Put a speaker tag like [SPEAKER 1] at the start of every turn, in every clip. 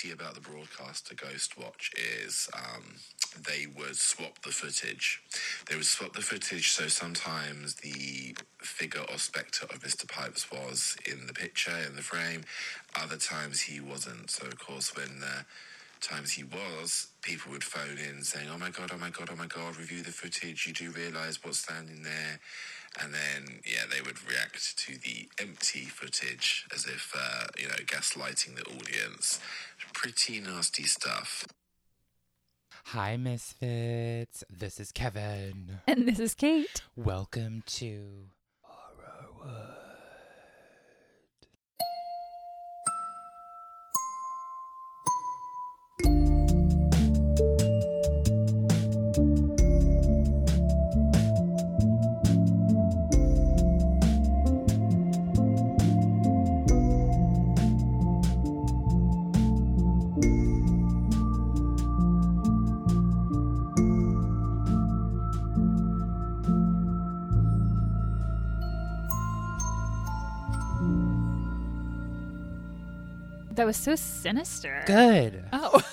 [SPEAKER 1] beauty about the broadcaster Ghostwatch is they would swap the footage. They would swap the footage, so sometimes the figure or spectre of Mr. Pipes was in the picture, in the frame. Other times he wasn't. So, of course, when the times he was, people would phone in saying, oh my God, review the footage. You do realise what's standing there. And then, they would react to the empty footage as if, gaslighting the audience. Pretty nasty stuff.
[SPEAKER 2] Hi, Misfits. This is Kevin.
[SPEAKER 3] And this is Kate.
[SPEAKER 2] Welcome to Horrorwood.
[SPEAKER 3] That was so sinister.
[SPEAKER 2] Good.
[SPEAKER 3] Oh.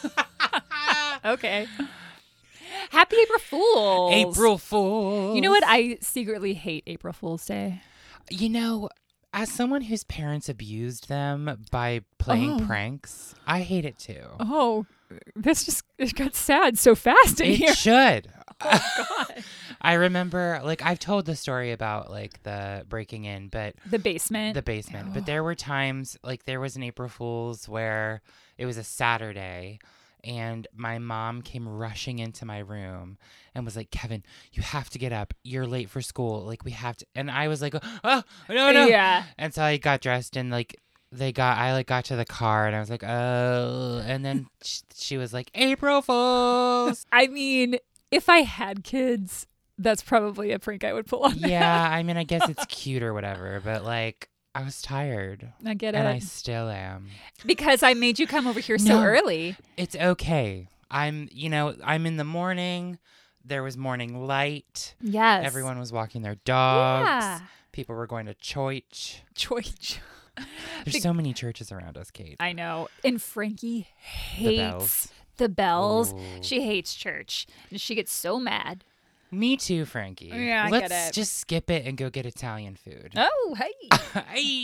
[SPEAKER 3] Okay. Happy April Fools.
[SPEAKER 2] April Fools.
[SPEAKER 3] You know what? I secretly hate April Fool's Day.
[SPEAKER 2] You know, as someone whose parents abused them by playing pranks, I hate it too.
[SPEAKER 3] Oh, it got sad so fast in here.
[SPEAKER 2] It should.
[SPEAKER 3] Oh, God.
[SPEAKER 2] I remember, I've told the story about, the breaking in, but...
[SPEAKER 3] The basement.
[SPEAKER 2] Oh. But there were times, there was an April Fool's where it was a Saturday, and my mom came rushing into my room and was like, Kevin, you have to get up. You're late for school. We have to... And I was like, oh, no.
[SPEAKER 3] Yeah.
[SPEAKER 2] And so I got dressed and, I got to the car and I was like, oh, and then she was like, April Fools.
[SPEAKER 3] I mean, if I had kids, that's probably a prank I would pull on them.
[SPEAKER 2] Yeah, I mean, I guess it's cute or whatever, but I was tired.
[SPEAKER 3] I get it.
[SPEAKER 2] And I still am.
[SPEAKER 3] Because I made you come over here so early.
[SPEAKER 2] It's okay. I'm in the morning. There was morning light.
[SPEAKER 3] Yes.
[SPEAKER 2] Everyone was walking their dogs.
[SPEAKER 3] Yeah.
[SPEAKER 2] People were going to church.
[SPEAKER 3] Church.
[SPEAKER 2] There's so many churches around us, Kate.
[SPEAKER 3] I know. And Frankie
[SPEAKER 2] The
[SPEAKER 3] hates
[SPEAKER 2] bells.
[SPEAKER 3] the bells.
[SPEAKER 2] Ooh.
[SPEAKER 3] She hates church. And she gets so mad.
[SPEAKER 2] Me too, Frankie.
[SPEAKER 3] Yeah, I
[SPEAKER 2] Let's
[SPEAKER 3] get it.
[SPEAKER 2] just skip it and go get Italian food.
[SPEAKER 3] Oh, hey.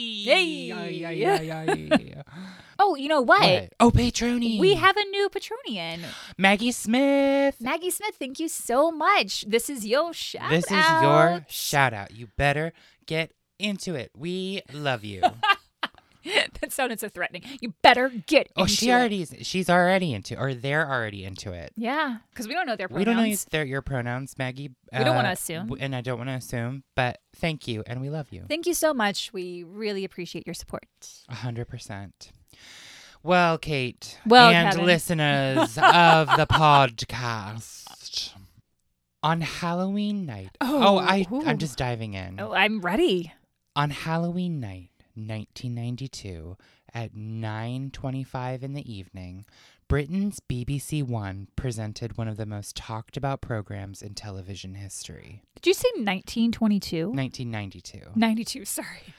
[SPEAKER 2] Hey.
[SPEAKER 3] Oh, you know what?
[SPEAKER 2] Oh, Patroni.
[SPEAKER 3] We have a new Patronian.
[SPEAKER 2] Maggie Smith.
[SPEAKER 3] Maggie Smith, thank you so much. This is your shout
[SPEAKER 2] This is your shout out. You better get into it. We love you.
[SPEAKER 3] That sounded so threatening. You better get into it.
[SPEAKER 2] She's already into, or they're already into it.
[SPEAKER 3] Yeah, because we don't know their pronouns.
[SPEAKER 2] We don't know your pronouns, Maggie.
[SPEAKER 3] We don't want to assume.
[SPEAKER 2] And I don't want to assume, but thank you, and we love you.
[SPEAKER 3] Thank you so much. We really appreciate your support.
[SPEAKER 2] 100%. Well, Kate,
[SPEAKER 3] Kevin.
[SPEAKER 2] Listeners of the podcast, on Halloween night. I'm just diving in.
[SPEAKER 3] Oh, I'm ready.
[SPEAKER 2] On Halloween night, 1992, at 9:25 in the evening, Britain's BBC One presented one of the most talked about programs in television history.
[SPEAKER 3] Did you say 1922?
[SPEAKER 2] 1992.
[SPEAKER 3] 92, sorry.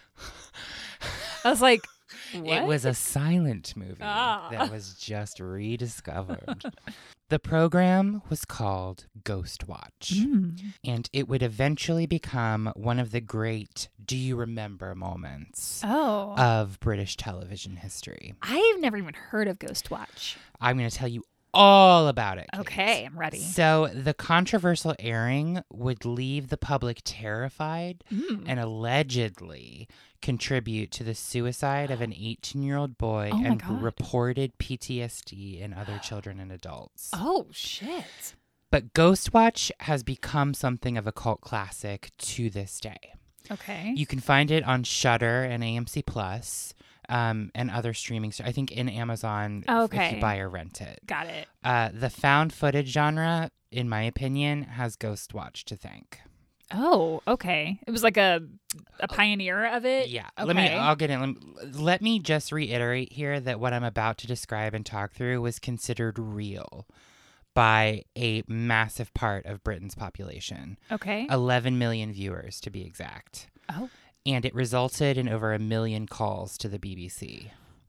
[SPEAKER 3] I was like, what?
[SPEAKER 2] It was a silent movie that was just rediscovered. The program was called Ghostwatch, and it would eventually become one of the great do you remember moments of British television history.
[SPEAKER 3] I've never even heard of Ghostwatch.
[SPEAKER 2] I'm going to tell you all about it, Kate.
[SPEAKER 3] Okay, I'm ready.
[SPEAKER 2] So the controversial airing would leave the public terrified and allegedly contribute to the suicide of an 18-year-old boy and reported PTSD in other children and adults.
[SPEAKER 3] Oh, shit.
[SPEAKER 2] But Ghostwatch has become something of a cult classic to this day.
[SPEAKER 3] Okay.
[SPEAKER 2] You can find it on Shudder and AMC Plus. And other streaming. I think in Amazon if you buy or rent it.
[SPEAKER 3] Got it.
[SPEAKER 2] The found footage genre, in my opinion, has Ghostwatch to thank.
[SPEAKER 3] Oh, okay. It was like a pioneer of it?
[SPEAKER 2] Yeah.
[SPEAKER 3] Okay.
[SPEAKER 2] I'll get in. Let me just reiterate here that what I'm about to describe and talk through was considered real by a massive part of Britain's population.
[SPEAKER 3] Okay.
[SPEAKER 2] 11 million viewers, to be exact.
[SPEAKER 3] Oh.
[SPEAKER 2] And it resulted in over 1 million calls to the BBC.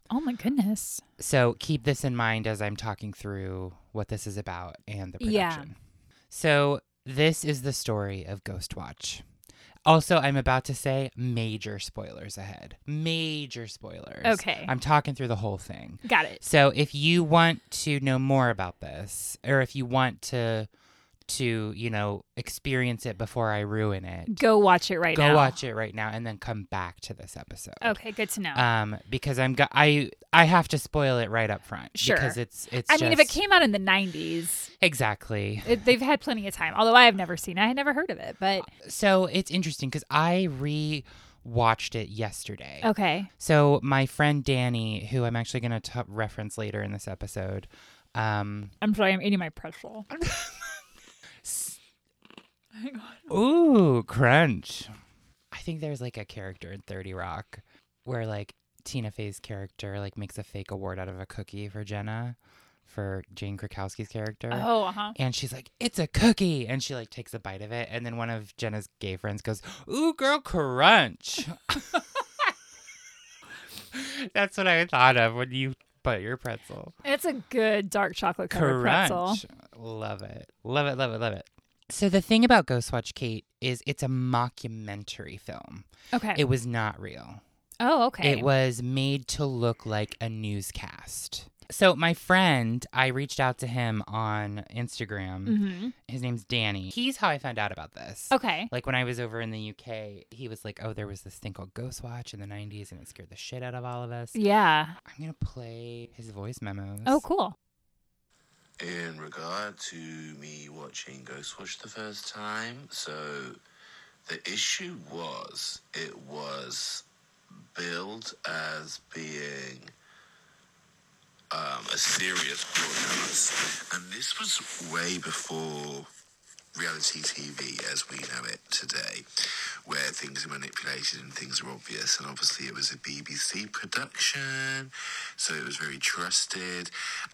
[SPEAKER 3] Oh, my goodness.
[SPEAKER 2] So keep this in mind as I'm talking through what this is about and the production.
[SPEAKER 3] Yeah.
[SPEAKER 2] So this is the story of Ghostwatch. Also, I'm about to say major spoilers ahead. Major spoilers.
[SPEAKER 3] Okay.
[SPEAKER 2] I'm talking through the whole thing.
[SPEAKER 3] Got it.
[SPEAKER 2] So if you want to know more about this, or if you want to experience it before I ruin it,
[SPEAKER 3] Go watch it now.
[SPEAKER 2] Go watch it right now and then come back to this episode.
[SPEAKER 3] Okay, good to know.
[SPEAKER 2] Because I have to spoil it right up front.
[SPEAKER 3] Sure.
[SPEAKER 2] Because it's
[SPEAKER 3] I mean, if it came out in the 90s.
[SPEAKER 2] Exactly.
[SPEAKER 3] They've had plenty of time. Although I have never seen it. I had never heard of it. But
[SPEAKER 2] So it's interesting because I watched it yesterday.
[SPEAKER 3] Okay.
[SPEAKER 2] So my friend Danny, who I'm actually going to reference later in this episode.
[SPEAKER 3] I'm sorry, I'm eating my pretzel. Hang on.
[SPEAKER 2] Ooh, crunch. I think there's like a character in 30 Rock where like Tina Fey's character like makes a fake award out of a cookie for Jenna, for Jane Krakowski's character.
[SPEAKER 3] Oh, uh-huh.
[SPEAKER 2] And she's like, it's a cookie. And she like takes a bite of it. And then one of Jenna's gay friends goes, ooh, girl, crunch. That's what I thought of when you put your pretzel.
[SPEAKER 3] It's a good dark chocolate covered pretzel.
[SPEAKER 2] Crunch. Love it. Love it, love it, love it. So the thing about Ghostwatch, Kate, is it's a mockumentary film.
[SPEAKER 3] Okay.
[SPEAKER 2] It was not real.
[SPEAKER 3] Oh, okay.
[SPEAKER 2] It was made to look like a newscast. So my friend, I reached out to him on Instagram.
[SPEAKER 3] Mm-hmm.
[SPEAKER 2] His name's Danny. He's how I found out about this.
[SPEAKER 3] Okay.
[SPEAKER 2] Like when I was over in the UK, he was like, oh, there was this thing called Ghostwatch in the 90s and it scared the shit out of all of us.
[SPEAKER 3] Yeah.
[SPEAKER 2] I'm going to play his voice memos.
[SPEAKER 3] Oh, cool.
[SPEAKER 1] In regard to me watching Ghostwatch the first time, so the issue was it was billed as being a serious broadcast, and this was way before reality TV as we know it today, where things are manipulated and things are obvious. And obviously it was a BBC production, so it was very trusted,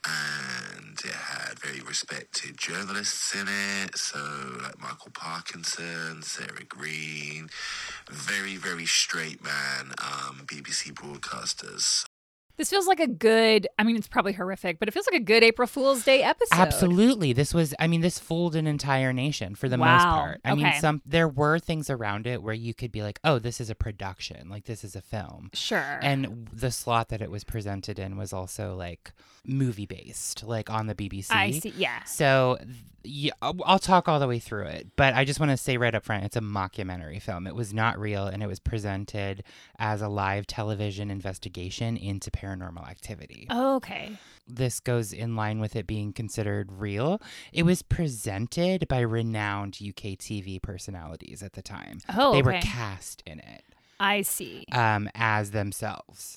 [SPEAKER 1] and it had very respected journalists in it, so like Michael Parkinson, Sarah Green, very, very straight man BBC broadcasters.
[SPEAKER 3] This feels like a good, I mean, it's probably horrific, but it feels like a good April Fool's Day episode.
[SPEAKER 2] Absolutely. This fooled an entire nation for the most part. I mean, there were things around it where you could be like, oh, this is a production, like this is a film.
[SPEAKER 3] Sure.
[SPEAKER 2] And the slot that it was presented in was also like movie based, like on the BBC.
[SPEAKER 3] I see, yeah.
[SPEAKER 2] So yeah, I'll talk all the way through it, but I just want to say right up front, it's a mockumentary film. It was not real, and it was presented as a live television investigation into paranormal activity.
[SPEAKER 3] Oh, okay.
[SPEAKER 2] This goes in line with it being considered real. It was presented by renowned UK TV personalities at the time.
[SPEAKER 3] Oh,
[SPEAKER 2] They were cast in it.
[SPEAKER 3] I see.
[SPEAKER 2] As themselves.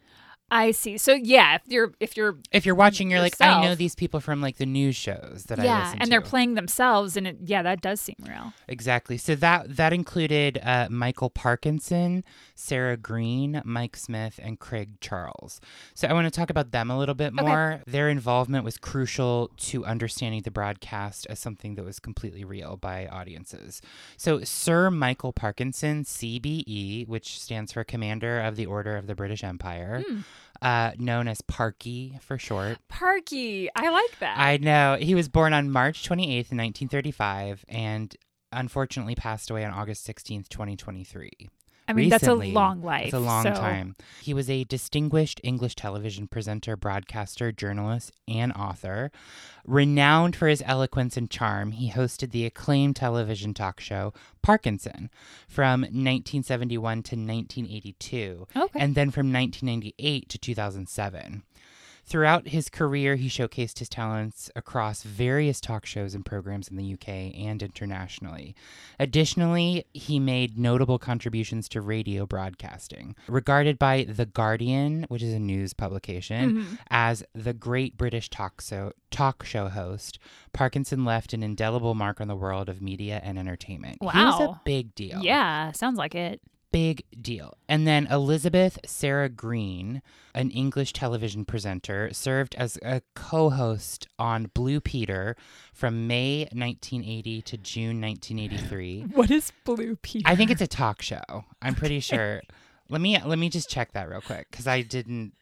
[SPEAKER 3] I see. So yeah, if you're
[SPEAKER 2] watching, you're
[SPEAKER 3] yourself,
[SPEAKER 2] like, I know these people from like the news shows that I listen to.
[SPEAKER 3] Yeah, and they're playing themselves, and that does seem real.
[SPEAKER 2] Exactly. So that included Michael Parkinson, Sarah Green, Mike Smith, and Craig Charles. So I want to talk about them a little bit more. Their involvement was crucial to understanding the broadcast as something that was completely real by audiences. So Sir Michael Parkinson, CBE, which stands for Commander of the Order of the British Empire, known as Parky for short.
[SPEAKER 3] Parky. I like that.
[SPEAKER 2] I know. He was born on March 28th, 1935, and unfortunately passed away on August 16th, 2023.
[SPEAKER 3] I mean,
[SPEAKER 2] Recently,
[SPEAKER 3] that's a long life.
[SPEAKER 2] It's a long time. He was a distinguished English television presenter, broadcaster, journalist, and author. Renowned for his eloquence and charm, he hosted the acclaimed television talk show Parkinson from 1971 to 1982, and then from 1998 to 2007. Throughout his career, he showcased his talents across various talk shows and programs in the UK and internationally. Additionally, he made notable contributions to radio broadcasting. Regarded by The Guardian, which is a news publication, as the great British talk show host, Parkinson left an indelible mark on the world of media and entertainment.
[SPEAKER 3] Wow.
[SPEAKER 2] He was a big deal.
[SPEAKER 3] Yeah, sounds like it.
[SPEAKER 2] Big deal. And then Elizabeth Sarah Green, an English television presenter, served as a co-host on Blue Peter from May 1980 to June 1983.
[SPEAKER 3] What is Blue Peter?
[SPEAKER 2] I think it's a talk show. I'm pretty sure. Let me just check that real quick because I didn't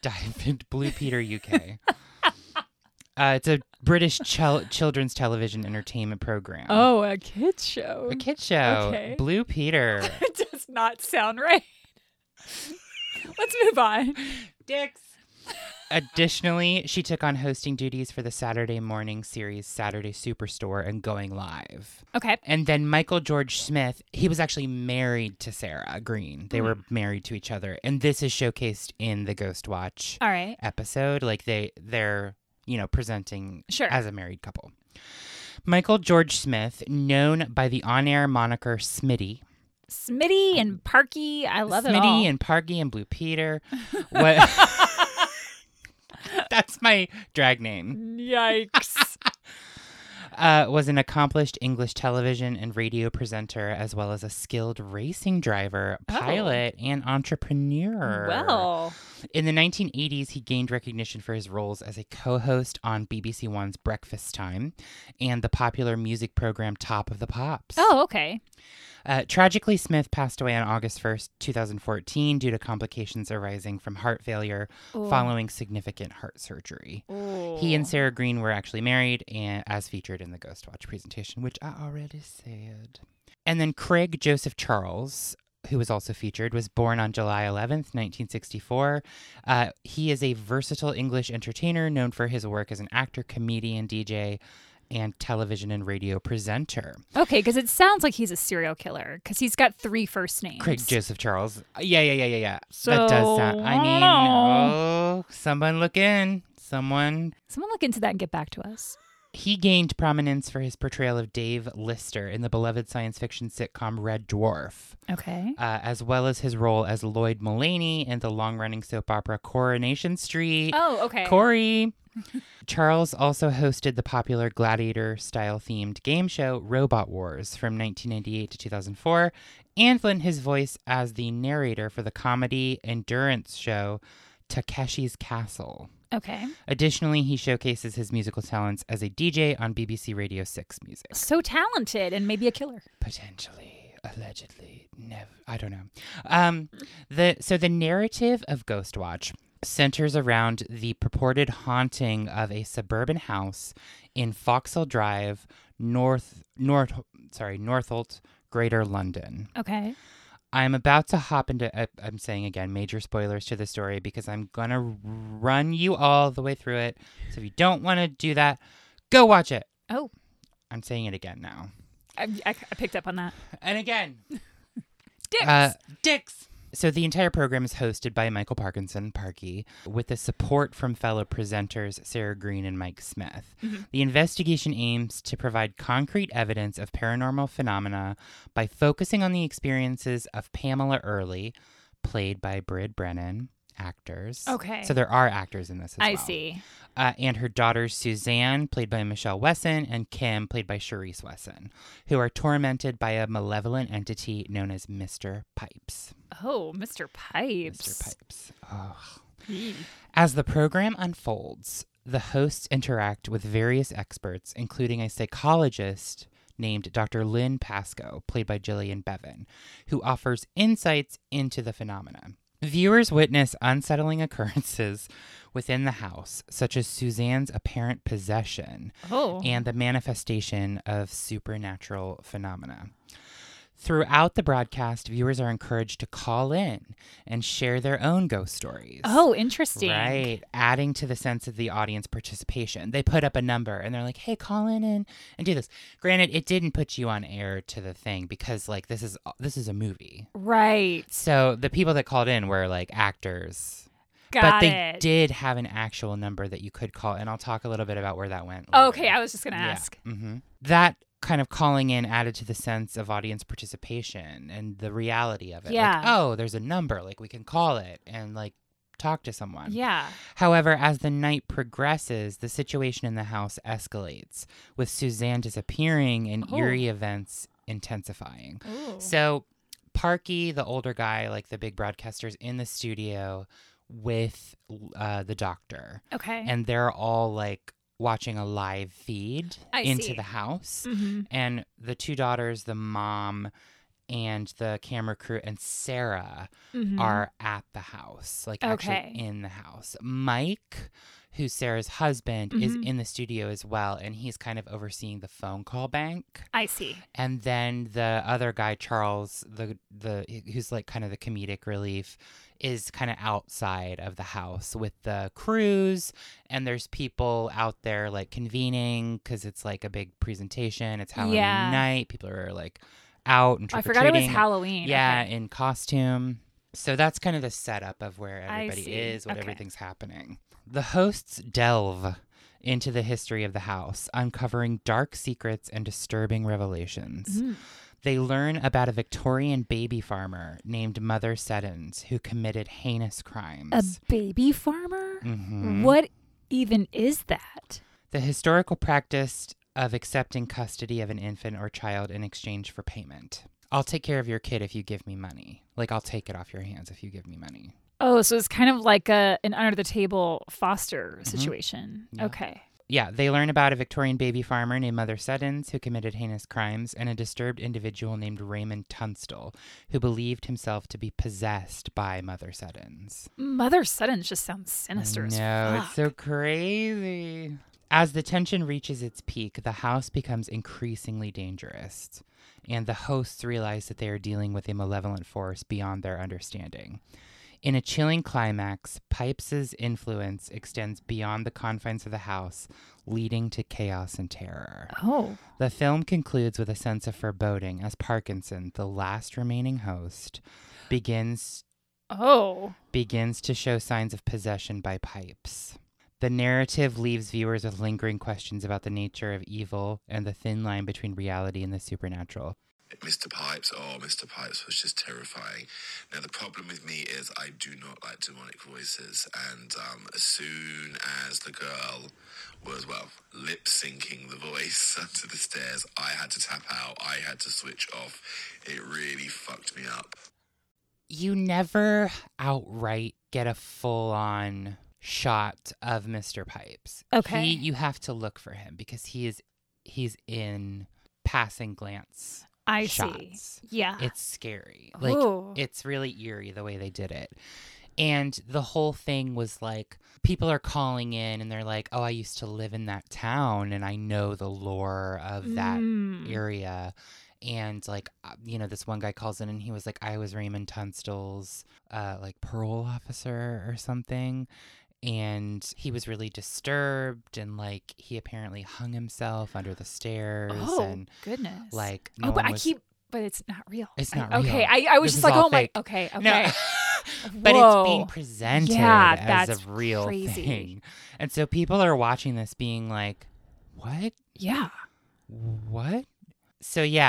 [SPEAKER 2] dive into Blue Peter UK. It's a British children's television entertainment program.
[SPEAKER 3] Oh, a kids show.
[SPEAKER 2] A kids show.
[SPEAKER 3] Okay.
[SPEAKER 2] Blue Peter.
[SPEAKER 3] It does not sound right. Let's move on.
[SPEAKER 2] Dicks. Additionally, she took on hosting duties for the Saturday morning series Saturday Superstore and Going Live.
[SPEAKER 3] Okay.
[SPEAKER 2] And then Michael George Smith, he was actually married to Sarah Green. They were married to each other. And this is showcased in the Ghost Watch
[SPEAKER 3] All right.
[SPEAKER 2] episode. Like they're, presenting
[SPEAKER 3] Sure.
[SPEAKER 2] as a married couple. Michael George Smith, known by the on-air moniker Smitty.
[SPEAKER 3] Smitty and Parky. I love it all.
[SPEAKER 2] Smitty and Parky and Blue Peter. What? That's my drag name.
[SPEAKER 3] Yikes.
[SPEAKER 2] Was an accomplished English television and radio presenter, as well as a skilled racing driver, pilot, and entrepreneur.
[SPEAKER 3] Well.
[SPEAKER 2] In the 1980s, he gained recognition for his roles as a co-host on BBC One's Breakfast Time and the popular music program Top of the Pops.
[SPEAKER 3] Oh, okay.
[SPEAKER 2] Tragically, Smith passed away on August 1st, 2014, due to complications arising from heart failure following significant heart surgery.
[SPEAKER 3] Ooh.
[SPEAKER 2] He and Sarah Green were actually married, and as featured in the Ghost Watch presentation, which I already said. And then Craig Joseph Charles, who was also featured, was born on July 11th, 1964. He is a versatile English entertainer known for his work as an actor, comedian, DJ, and television and radio presenter.
[SPEAKER 3] Okay, because it sounds like he's a serial killer because he's got 3 first names.
[SPEAKER 2] Craig Joseph Charles. Yeah.
[SPEAKER 3] So,
[SPEAKER 2] that does sound. I mean,
[SPEAKER 3] know.
[SPEAKER 2] someone look in. Someone
[SPEAKER 3] look into that and get back to us.
[SPEAKER 2] He gained prominence for his portrayal of Dave Lister in the beloved science fiction sitcom Red Dwarf,
[SPEAKER 3] Okay.
[SPEAKER 2] as well as his role as Lloyd Mullaney in the long-running soap opera Coronation Street.
[SPEAKER 3] Oh, okay.
[SPEAKER 2] Corey. Charles also hosted the popular gladiator-style themed game show Robot Wars from 1998 to 2004 and lent his voice as the narrator for the comedy endurance show Takeshi's Castle.
[SPEAKER 3] Okay.
[SPEAKER 2] Additionally, he showcases his musical talents as a DJ on BBC Radio 6 Music.
[SPEAKER 3] So talented and maybe a killer.
[SPEAKER 2] Potentially, allegedly, never. I don't know. The narrative of Ghost Watch centers around the purported haunting of a suburban house in Vauxhall Drive, Northolt, Greater London.
[SPEAKER 3] Okay.
[SPEAKER 2] I'm about to hop into, I'm saying again, major spoilers to the story because I'm going to run you all the way through it. So if you don't want to do that, go watch it.
[SPEAKER 3] Oh.
[SPEAKER 2] I'm saying it again now.
[SPEAKER 3] I picked up on that.
[SPEAKER 2] And again.
[SPEAKER 3] Dicks.
[SPEAKER 2] Dicks. So the entire program is hosted by Michael Parkinson, Parky, with the support from fellow presenters Sarah Green and Mike Smith. Mm-hmm. The investigation aims to provide concrete evidence of paranormal phenomena by focusing on the experiences of Pamela Early, played by Brid Brennan, actors.
[SPEAKER 3] Okay.
[SPEAKER 2] So there are actors in this as well.
[SPEAKER 3] I see.
[SPEAKER 2] And her daughters Suzanne, played by Michelle Wesson, and Kim, played by Charisse Wesson, who are tormented by a malevolent entity known as Mr. Pipes.
[SPEAKER 3] Oh, Mr. Pipes.
[SPEAKER 2] Mr. Pipes. As the program unfolds, the hosts interact with various experts, including a psychologist named Dr. Lynn Pascoe, played by Gillian Bevan, who offers insights into the phenomena. Viewers witness unsettling occurrences within the house, such as Suzanne's apparent possession and the manifestation of supernatural phenomena. Throughout the broadcast, viewers are encouraged to call in and share their own ghost stories.
[SPEAKER 3] Oh, interesting.
[SPEAKER 2] Right. Adding to the sense of the audience participation. They put up a number and they're like, hey, call in and do this. Granted, it didn't put you on air to the thing because like this is a movie.
[SPEAKER 3] Right.
[SPEAKER 2] So the people that called in were like actors.
[SPEAKER 3] But
[SPEAKER 2] they did have an actual number that you could call, and I'll talk a little bit about where that went.
[SPEAKER 3] Okay, I was just going to ask.
[SPEAKER 2] Mm-hmm. That kind of calling in added to the sense of audience participation and the reality of it.
[SPEAKER 3] Yeah.
[SPEAKER 2] Like, oh, there's a number, like we can call it and like talk to someone.
[SPEAKER 3] Yeah.
[SPEAKER 2] However, as the night progresses, the situation in the house escalates, with Suzanne disappearing and eerie events intensifying.
[SPEAKER 3] Ooh.
[SPEAKER 2] So Parky, the older guy, like the big broadcaster's in the studio with the doctor.
[SPEAKER 3] Okay.
[SPEAKER 2] And they're all like watching a live feed into
[SPEAKER 3] see.
[SPEAKER 2] the house.
[SPEAKER 3] Mm-hmm.
[SPEAKER 2] And the two daughters, the mom and the camera crew and Sarah are at the house, like actually in the house. Mike, who's Sarah's husband, is in the studio as well, and he's kind of overseeing the phone call bank.
[SPEAKER 3] I see.
[SPEAKER 2] And then the other guy, Charles, the who's like kind of the comedic relief, is kind of outside of the house with the crews, and there's people out there like convening because it's like a big presentation. It's Halloween night. People are like out and trick-or-treating.
[SPEAKER 3] I forgot it was Halloween.
[SPEAKER 2] Yeah, in costume. So that's kind of the setup of where everybody is, what everything's happening. The hosts delve into the history of the house, uncovering dark secrets and disturbing revelations. They learn about a Victorian baby farmer named Mother Seddons who committed heinous crimes.
[SPEAKER 3] A baby farmer? What even is that?
[SPEAKER 2] The historical practice of accepting custody of an infant or child in exchange for payment. I'll take care of your kid if you give me money. Like, I'll take it off your hands if you give me money.
[SPEAKER 3] Oh, so it's kind of like an under-the-table foster situation.
[SPEAKER 2] Yeah.
[SPEAKER 3] Okay.
[SPEAKER 2] Yeah, they learn about a Victorian baby farmer named Mother Seddons who committed heinous crimes and a disturbed individual named Raymond Tunstall who believed himself to be possessed by Mother Seddons.
[SPEAKER 3] Mother Seddons just sounds sinister as fuck.
[SPEAKER 2] No, it's so crazy. As the tension reaches its peak, the house becomes increasingly dangerous, and the hosts realize that they are dealing with a malevolent force beyond their understanding. In a chilling climax, Pipes' influence extends beyond the confines of the house, leading to chaos and terror.
[SPEAKER 3] Oh.
[SPEAKER 2] The film concludes with a sense of foreboding as Parkinson, the last remaining host, begins to show signs of possession by Pipes. The narrative leaves viewers with lingering questions about the nature of evil and the thin line between reality and the supernatural.
[SPEAKER 1] Mr. Pipes was just terrifying. Now, the problem with me is I do not like demonic voices, and as soon as the girl was, lip-syncing the voice under the stairs, I had to tap out, I had to switch off. It really fucked me up.
[SPEAKER 2] You never outright get a full-on shot of Mr. Pipes.
[SPEAKER 3] Okay.
[SPEAKER 2] You have to look for him because he's in passing glance.
[SPEAKER 3] I
[SPEAKER 2] shots.
[SPEAKER 3] see. Yeah.
[SPEAKER 2] It's scary. Like, it's really eerie the way they did it. And the whole thing was like, people are calling in and they're like, oh, I used to live in that town and I know the lore of that area. And like, this one guy calls in and he was like, I was Raymond Tunstall's like parole officer or something. And he was really disturbed, and like he apparently hung himself under the stairs.
[SPEAKER 3] Oh,
[SPEAKER 2] and
[SPEAKER 3] goodness!
[SPEAKER 2] Like,
[SPEAKER 3] but it's not real.
[SPEAKER 2] It's not real.
[SPEAKER 3] Okay, I was just like, oh my, okay.
[SPEAKER 2] No. But it's being presented as a real thing, and so people are watching this, being like, "What?
[SPEAKER 3] Yeah,
[SPEAKER 2] what?" So yeah,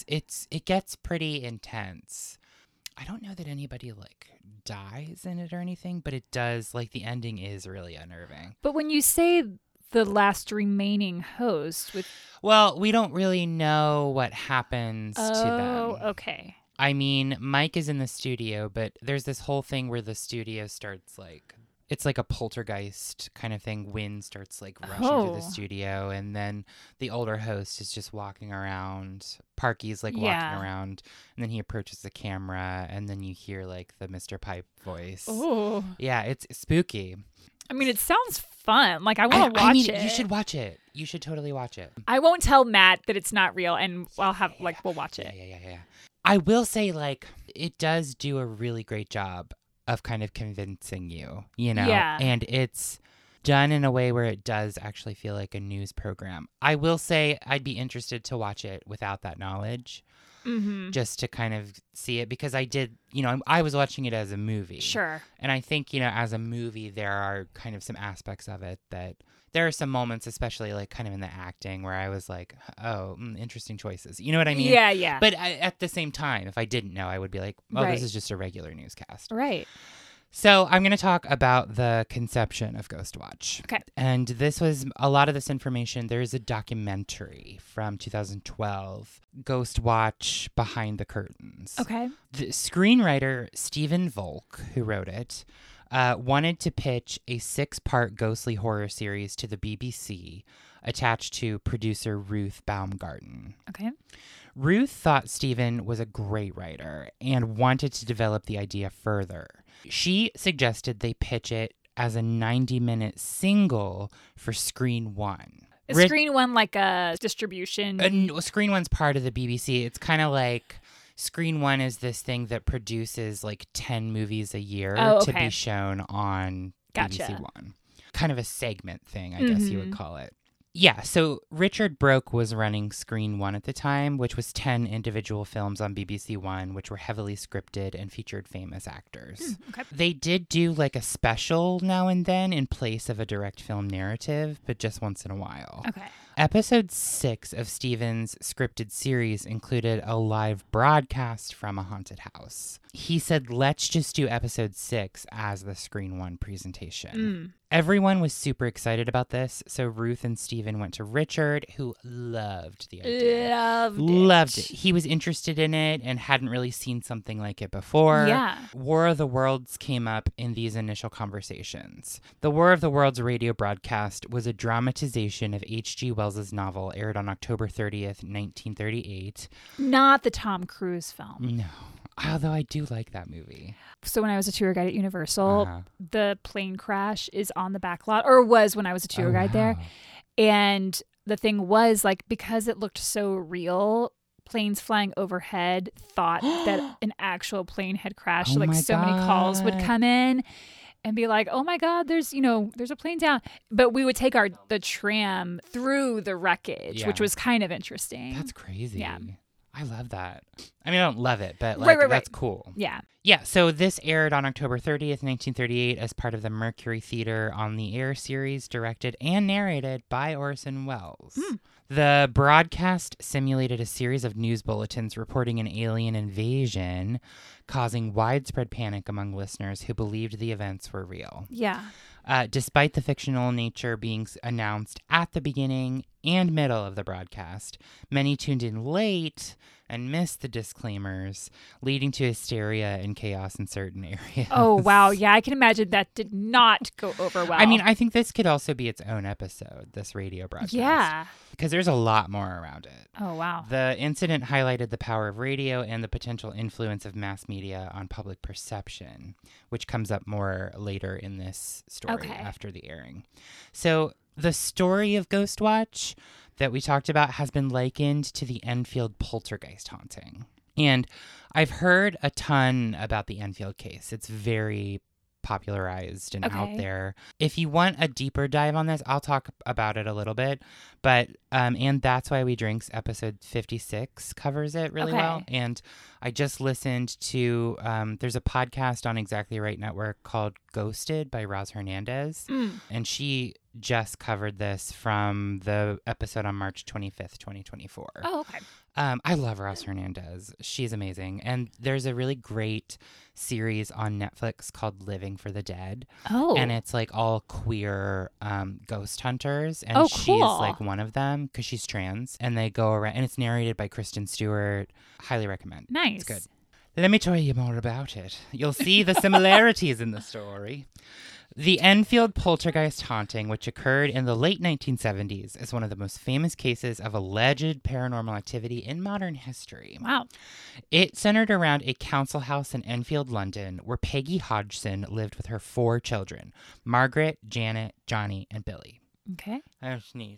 [SPEAKER 2] it gets pretty intense. I don't know that anybody like dies in it or anything, but it does, like, the ending is really unnerving.
[SPEAKER 3] But when you say the last remaining host
[SPEAKER 2] well, we don't really know what happens to them.
[SPEAKER 3] Oh, okay.
[SPEAKER 2] I mean, Mike is in the studio, but there's this whole thing where the studio starts like, it's like a poltergeist kind of thing. Wind starts like rushing through the studio, and then the older host is just walking around. Parky's like walking around, and then he approaches the camera, and then you hear like the Mr. Pipe voice.
[SPEAKER 3] Oh,
[SPEAKER 2] yeah, it's spooky.
[SPEAKER 3] I mean, it sounds fun. Like, I want to watch it.
[SPEAKER 2] You should watch it. You should totally watch it.
[SPEAKER 3] I won't tell Matt that it's not real, and I'll have we'll watch it.
[SPEAKER 2] Yeah. I will say, like, it does do a really great job of kind of convincing you,
[SPEAKER 3] Yeah.
[SPEAKER 2] And it's done in a way where it does actually feel like a news program. I will say I'd be interested to watch it without that knowledge, just to kind of see it, because I did, I was watching it as a movie.
[SPEAKER 3] Sure.
[SPEAKER 2] And I think, as a movie, there are kind of some aspects of it that there are some moments, especially like kind of in the acting, where I was like, oh, interesting choices. You know what I mean?
[SPEAKER 3] Yeah.
[SPEAKER 2] But at the same time, if I didn't know, I would be like, oh,
[SPEAKER 3] Right.
[SPEAKER 2] This is just a regular newscast.
[SPEAKER 3] Right.
[SPEAKER 2] So I'm going to talk about the conception of Ghostwatch.
[SPEAKER 3] Okay.
[SPEAKER 2] And this was a lot of this information. There is a documentary from 2012, Ghostwatch Behind the Curtains.
[SPEAKER 3] Okay.
[SPEAKER 2] The screenwriter Stephen Volk, who wrote it, wanted to pitch a 6-part ghostly horror series to the BBC, attached to producer Ruth Baumgarten.
[SPEAKER 3] Okay.
[SPEAKER 2] Ruth thought Steven was a great writer and wanted to develop the idea further. She suggested they pitch it as a 90-minute single for Screen One.
[SPEAKER 3] Is Screen One like a distribution?
[SPEAKER 2] Screen One's part of the BBC. It's kind of like Screen One is this thing that produces like 10 movies a year to be shown on BBC One. Kind of a segment thing, I guess you would call it. Yeah, so Richard Broke was running Screen One at the time, which was 10 individual films on BBC One, which were heavily scripted and featured famous actors.
[SPEAKER 3] Okay.
[SPEAKER 2] They did do like a special now and then in place of a direct film narrative, but just once in a while.
[SPEAKER 3] Okay.
[SPEAKER 2] Episode 6 of Steven's scripted series included a live broadcast from a haunted house. He said, let's just do episode 6 as the Screen One presentation. Everyone was super excited about this, so Ruth and Steven went to Richard, who loved the idea. Loved it. He was interested in it and hadn't really seen something like it before.
[SPEAKER 3] Yeah.
[SPEAKER 2] War of the Worlds came up in these initial conversations. The War of the Worlds radio broadcast was a dramatization of H.G. Wells's novel, aired on October 30th, 1938.
[SPEAKER 3] Not the Tom Cruise film.
[SPEAKER 2] No. Although I do like that movie.
[SPEAKER 3] So when I was a tour guide at Universal, the plane crash is on the back lot, or was when I was a tour guide there. And the thing was, like, because it looked so real, planes flying overhead thought that an actual plane had crashed. Many calls would come in and be like, oh my God, there's a plane down. But we would take the tram through the wreckage, which was kind of interesting.
[SPEAKER 2] That's crazy.
[SPEAKER 3] Yeah.
[SPEAKER 2] I love that. I mean, I don't love it, but that's cool.
[SPEAKER 3] Yeah.
[SPEAKER 2] Yeah, so this aired on October 30th, 1938 as part of the Mercury Theater on the Air series, directed and narrated by Orson Welles. The broadcast simulated a series of news bulletins reporting an alien invasion, causing widespread panic among listeners who believed the events were real.
[SPEAKER 3] Yeah.
[SPEAKER 2] Despite the fictional nature being announced at the beginning and middle of the broadcast, many tuned in late and missed the disclaimers, leading to hysteria and chaos in certain areas.
[SPEAKER 3] Oh, wow. Yeah, I can imagine that did not go over well.
[SPEAKER 2] I mean, I think this could also be its own episode, this radio broadcast.
[SPEAKER 3] Yeah.
[SPEAKER 2] Because there's a lot more around it.
[SPEAKER 3] Oh, wow.
[SPEAKER 2] The incident highlighted the power of radio and the potential influence of mass media on public perception, which comes up more later in this story after the airing. So the story of Ghostwatch that we talked about has been likened to the Enfield poltergeist haunting. And I've heard a ton about the Enfield case. It's very popularized and out there. If you want a deeper dive on this, I'll talk about it a little bit. But and That's Why We Drink's episode 56 covers it really well. And I just listened to there's a podcast on Exactly Right Network called Ghosted by Roz Hernandez, and she just covered this from the episode on March 25th, 2024.
[SPEAKER 3] Oh, okay.
[SPEAKER 2] I love Roz Hernandez. She's amazing. And there's a really great series on Netflix called Living for the Dead.
[SPEAKER 3] Oh.
[SPEAKER 2] And it's like all queer ghost hunters. And she's like one of them because she's trans. And they go around, and it's narrated by Kristen Stewart. Highly recommend.
[SPEAKER 3] Nice.
[SPEAKER 2] It's good. Let me tell you more about it. You'll see the similarities in the story. The Enfield poltergeist haunting, which occurred in the late 1970s, is one of the most famous cases of alleged paranormal activity in modern history.
[SPEAKER 3] Wow.
[SPEAKER 2] It centered around a council house in Enfield, London, where Peggy Hodgson lived with her 4 children, Margaret, Janet, Johnny, and Billy.
[SPEAKER 3] Okay.
[SPEAKER 2] I sneeze.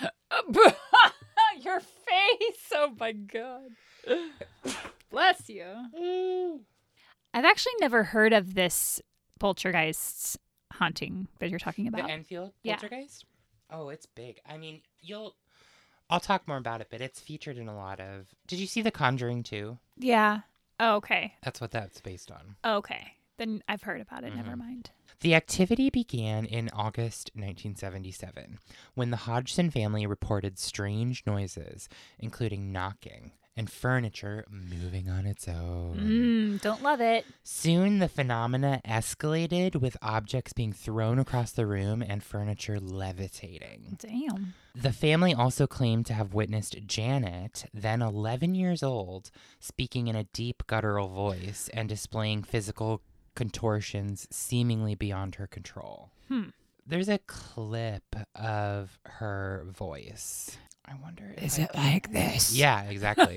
[SPEAKER 3] Your face! Oh my God. Bless you. I've actually never heard of this poltergeist haunting that you're talking about.
[SPEAKER 2] The Enfield poltergeist? Yeah. Oh, it's big. I mean, I'll talk more about it, but it's featured in a lot of... Did you see The Conjuring 2?
[SPEAKER 3] Yeah. Oh, okay.
[SPEAKER 2] That's what that's based on.
[SPEAKER 3] Okay. Then I've heard about it. Never mind.
[SPEAKER 2] The activity began in August 1977, when the Hodgson family reported strange noises, including knocking and furniture moving on its own.
[SPEAKER 3] Don't love it.
[SPEAKER 2] Soon, the phenomena escalated with objects being thrown across the room and furniture levitating.
[SPEAKER 3] Damn.
[SPEAKER 2] The family also claimed to have witnessed Janet, then 11 years old, speaking in a deep guttural voice and displaying physical contortions seemingly beyond her control. There's a clip of her voice. I wonder
[SPEAKER 3] Is it like this?
[SPEAKER 2] Yeah, exactly.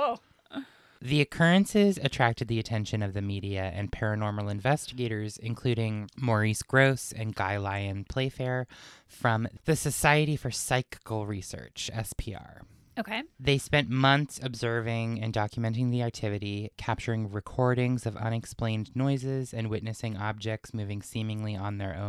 [SPEAKER 2] The occurrences attracted the attention of the media and paranormal investigators, including Maurice Grosse and Guy Lyon Playfair from the Society for Psychical Research, SPR.
[SPEAKER 3] Okay.
[SPEAKER 2] They spent months observing and documenting the activity, capturing recordings of unexplained noises and witnessing objects moving seemingly of their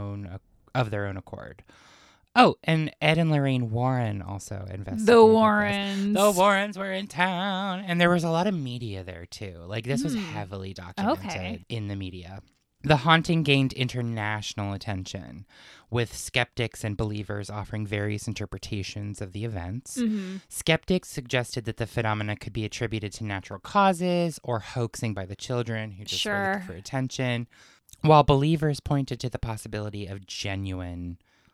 [SPEAKER 2] own accord. Oh, and Ed and Lorraine Warren also investigated
[SPEAKER 3] The Warrens.
[SPEAKER 2] The Warrens were in town. And there was a lot of media there, too. Like, this was heavily documented in the media. The haunting gained international attention, with skeptics and believers offering various interpretations of the events.
[SPEAKER 3] Mm-hmm.
[SPEAKER 2] Skeptics suggested that the phenomena could be attributed to natural causes or hoaxing by the children who just were looking for attention, while believers pointed to the possibility of genuine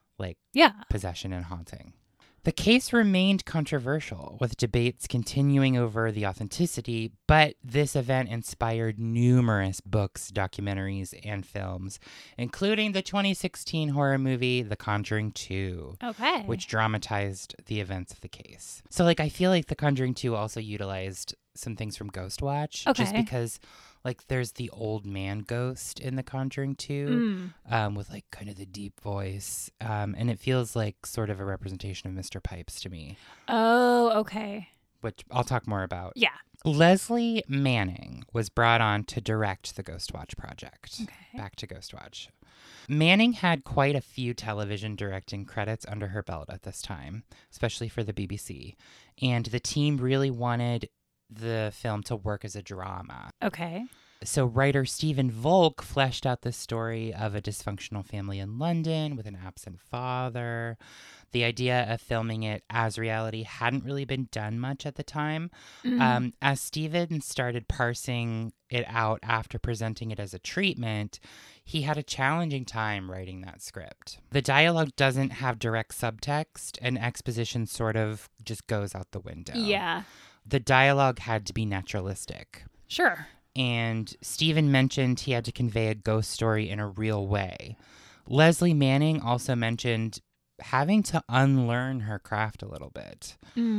[SPEAKER 2] possession and haunting. The case remained controversial, with debates continuing over the authenticity, but this event inspired numerous books, documentaries, and films, including the 2016 horror movie The Conjuring 2, which dramatized the events of the case. So, I feel like The Conjuring 2 also utilized some things from Ghostwatch, just because there's the old man ghost in The Conjuring 2 with kind of the deep voice. And it feels like sort of a representation of Mr. Pipes to me.
[SPEAKER 3] Oh, okay.
[SPEAKER 2] Which I'll talk more about.
[SPEAKER 3] Yeah.
[SPEAKER 2] Leslie Manning was brought on to direct the Ghostwatch project.
[SPEAKER 3] Okay.
[SPEAKER 2] Back to Ghostwatch. Manning had quite a few television directing credits under her belt at this time, especially for the BBC. And the team really wanted the film to work as a drama.
[SPEAKER 3] Okay.
[SPEAKER 2] So writer Stephen Volk fleshed out the story of a dysfunctional family in London with an absent father. The idea of filming it as reality hadn't really been done much at the time. As Stephen started parsing it out after presenting it as a treatment, he had a challenging time writing that script. The dialogue doesn't have direct subtext, and exposition sort of just goes out the window.
[SPEAKER 3] Yeah.
[SPEAKER 2] The dialogue had to be naturalistic.
[SPEAKER 3] Sure.
[SPEAKER 2] And Stephen mentioned he had to convey a ghost story in a real way. Leslie Manning also mentioned having to unlearn her craft a little bit.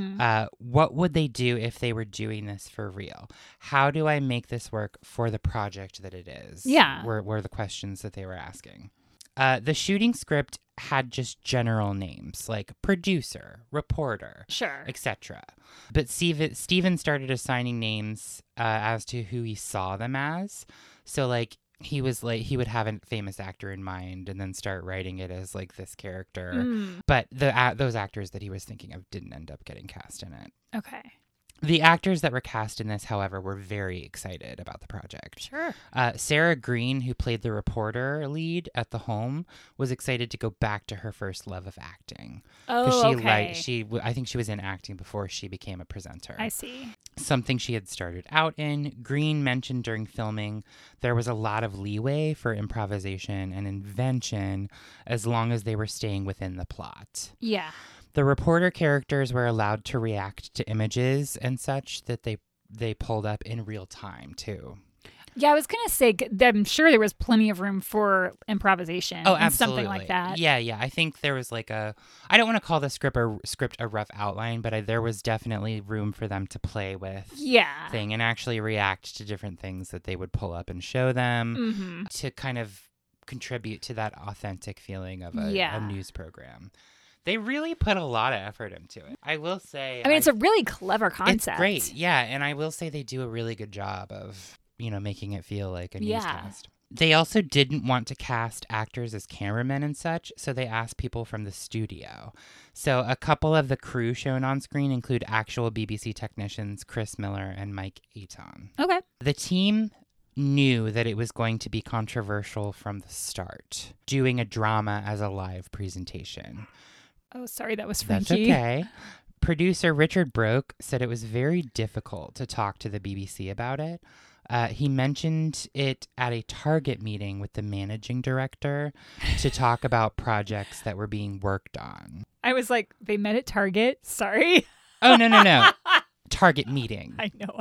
[SPEAKER 2] What would they do if they were doing this for real? How do I make this work for the project that it is?
[SPEAKER 3] Yeah.
[SPEAKER 2] Were the questions that they were asking. The shooting script had just general names like producer, reporter, etc. But Stephen started assigning names as to who he saw them as. So he would have a famous actor in mind and then start writing it as this character. But those actors that he was thinking of didn't end up getting cast in it.
[SPEAKER 3] Okay.
[SPEAKER 2] The actors that were cast in this, however, were very excited about the project.
[SPEAKER 3] Sure.
[SPEAKER 2] Sarah Green, who played the reporter lead at the home, was excited to go back to her first love of acting.
[SPEAKER 3] Oh, okay.
[SPEAKER 2] I think she was in acting before she became a presenter.
[SPEAKER 3] I see.
[SPEAKER 2] Something she had started out in. Green mentioned during filming there was a lot of leeway for improvisation and invention as long as they were staying within the plot.
[SPEAKER 3] Yeah.
[SPEAKER 2] The reporter characters were allowed to react to images and such that they pulled up in real time, too.
[SPEAKER 3] Yeah, I was going to say, I'm sure there was plenty of room for improvisation.
[SPEAKER 2] Oh,
[SPEAKER 3] and
[SPEAKER 2] absolutely.
[SPEAKER 3] something like that.
[SPEAKER 2] Yeah. I think there was I don't want to call the script a rough outline, but there was definitely room for them to play with thing and actually react to different things that they would pull up and show them to kind of contribute to that authentic feeling of a news program. They really put a lot of effort into it. I will say.
[SPEAKER 3] I mean, it's a really clever concept.
[SPEAKER 2] It's great. Yeah. And I will say they do a really good job of, making it feel like a newscast. They also didn't want to cast actors as cameramen and such, so they asked people from the studio. So a couple of the crew shown on screen include actual BBC technicians Chris Miller and Mike Aton.
[SPEAKER 3] Okay.
[SPEAKER 2] The team knew that it was going to be controversial from the start, doing a drama as a live presentation.
[SPEAKER 3] Oh, sorry, that was Frankie.
[SPEAKER 2] That's okay. Producer Richard Broke said it was very difficult to talk to the BBC about it. He mentioned it at a Target meeting with the managing director to talk about projects that were being worked on.
[SPEAKER 3] I was like, they met at Target? Sorry.
[SPEAKER 2] Oh, no. Target meeting.
[SPEAKER 3] I know.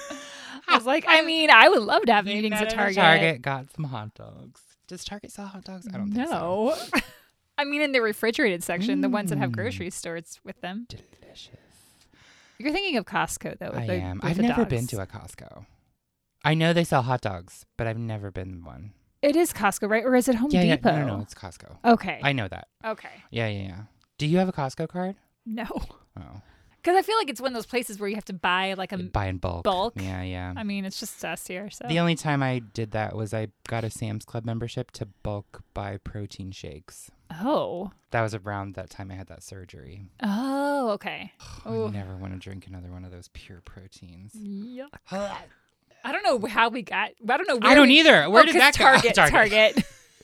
[SPEAKER 3] I was like, I would love to have meetings at Target.
[SPEAKER 2] Target got some hot dogs. Does Target sell hot dogs? I don't think so.
[SPEAKER 3] No. In the refrigerated section, the ones that have grocery stores with them.
[SPEAKER 2] Delicious. delicious.
[SPEAKER 3] You're thinking of Costco, though.
[SPEAKER 2] I am. I've never been to a Costco. I know they sell hot dogs, but I've never been one.
[SPEAKER 3] It is Costco, right? Or is it Home Depot?
[SPEAKER 2] Yeah. No, it's Costco.
[SPEAKER 3] Okay.
[SPEAKER 2] I know that.
[SPEAKER 3] Okay.
[SPEAKER 2] Yeah. Do you have a Costco card?
[SPEAKER 3] No.
[SPEAKER 2] Oh.
[SPEAKER 3] Because I feel like it's one of those places where you have to buy like
[SPEAKER 2] buy in bulk.
[SPEAKER 3] Yeah. I mean, it's just us here. So
[SPEAKER 2] the only time I did that was I got a Sam's Club membership to bulk buy protein shakes.
[SPEAKER 3] Oh.
[SPEAKER 2] That was around that time I had that surgery.
[SPEAKER 3] Oh, okay.
[SPEAKER 2] I never want to drink another one of those pure proteins.
[SPEAKER 3] Yuck. I don't know how we got. I don't know. Where
[SPEAKER 2] I don't either. Where did that
[SPEAKER 3] go? Target.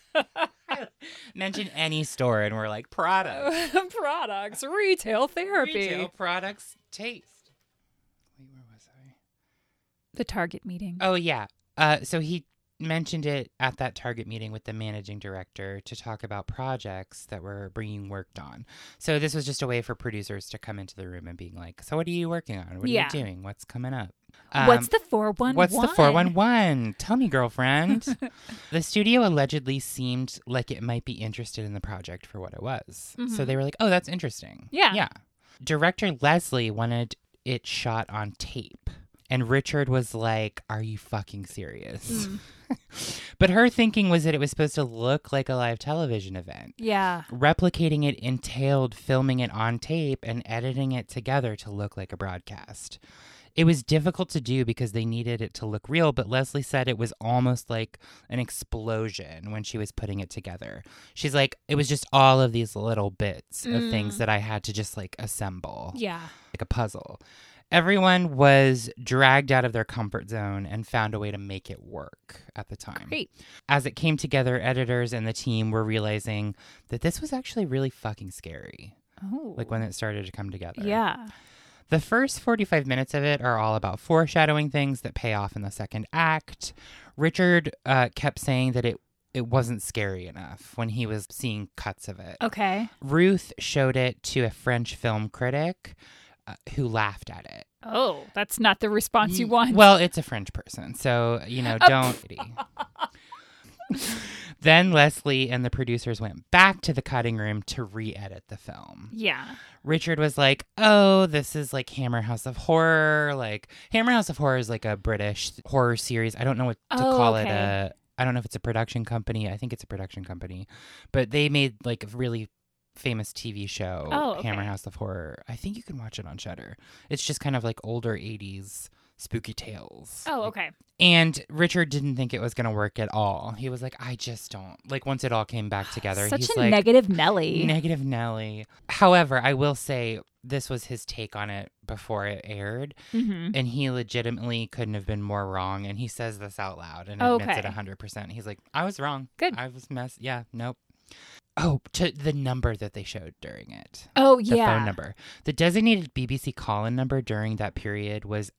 [SPEAKER 2] Mention any store and we're like,
[SPEAKER 3] products, retail therapy.
[SPEAKER 2] Retail products, taste. Wait, where was I?
[SPEAKER 3] The Target meeting.
[SPEAKER 2] Oh, yeah. So he mentioned it at that Target meeting with the managing director to talk about projects that were being worked on. So this was just a way for producers to come into the room and being like, so what are you working on? What are you doing? What's coming up?
[SPEAKER 3] What's the 411?
[SPEAKER 2] What's the 411? Tell me, girlfriend. The studio allegedly seemed like it might be interested in the project for what it was. Mm-hmm. So they were like, oh, that's interesting.
[SPEAKER 3] Yeah.
[SPEAKER 2] Director Leslie wanted it shot on tape. And Richard was like, are you fucking serious? But her thinking was that it was supposed to look like a live television event.
[SPEAKER 3] Yeah.
[SPEAKER 2] Replicating it entailed filming it on tape and editing it together to look like a broadcast. It was difficult to do because they needed it to look real, but Leslie said it was almost like an explosion when she was putting it together. She's like, it was just all of these little bits of things that I had to just like assemble.
[SPEAKER 3] Yeah.
[SPEAKER 2] Like a puzzle. Everyone was dragged out of their comfort zone and found a way to make it work at the time.
[SPEAKER 3] Great.
[SPEAKER 2] As it came together, editors and the team were realizing that this was actually really fucking scary.
[SPEAKER 3] Oh.
[SPEAKER 2] Like when it started to come together.
[SPEAKER 3] Yeah.
[SPEAKER 2] The first 45 minutes of it are all about foreshadowing things that pay off in the second act. Richard kept saying that it wasn't scary enough when he was seeing cuts of it.
[SPEAKER 3] Okay.
[SPEAKER 2] Ruth showed it to a French film critic who laughed at it.
[SPEAKER 3] Oh, that's not the response you want.
[SPEAKER 2] Well, it's a French person, so, don't... Then Leslie and the producers went back to the cutting room to re-edit the film.
[SPEAKER 3] Yeah.
[SPEAKER 2] Richard was like, oh, this is like Hammer House of Horror. Like, Hammer House of Horror is like a British horror series. I don't know what to call it. I don't know if it's a production company. I think it's a production company. But they made like a really famous TV show, Hammer House of Horror. I think you can watch it on Shudder. It's just kind of like older 80s spooky tales.
[SPEAKER 3] Oh, okay.
[SPEAKER 2] And Richard didn't think it was going to work at all. He was like, I just don't. Like, once it all came back together,
[SPEAKER 3] Such
[SPEAKER 2] he's
[SPEAKER 3] a
[SPEAKER 2] like...
[SPEAKER 3] negative Nelly.
[SPEAKER 2] Negative Nelly. However, I will say this was his take on it before it aired. Mm-hmm. And he legitimately couldn't have been more wrong. And he says this out loud and admits it 100%. He's like, I was wrong.
[SPEAKER 3] Good.
[SPEAKER 2] I was Yeah, nope. Oh, to the number that they showed during it.
[SPEAKER 3] Oh,
[SPEAKER 2] the
[SPEAKER 3] yeah.
[SPEAKER 2] phone number. The designated BBC call-in number during that period was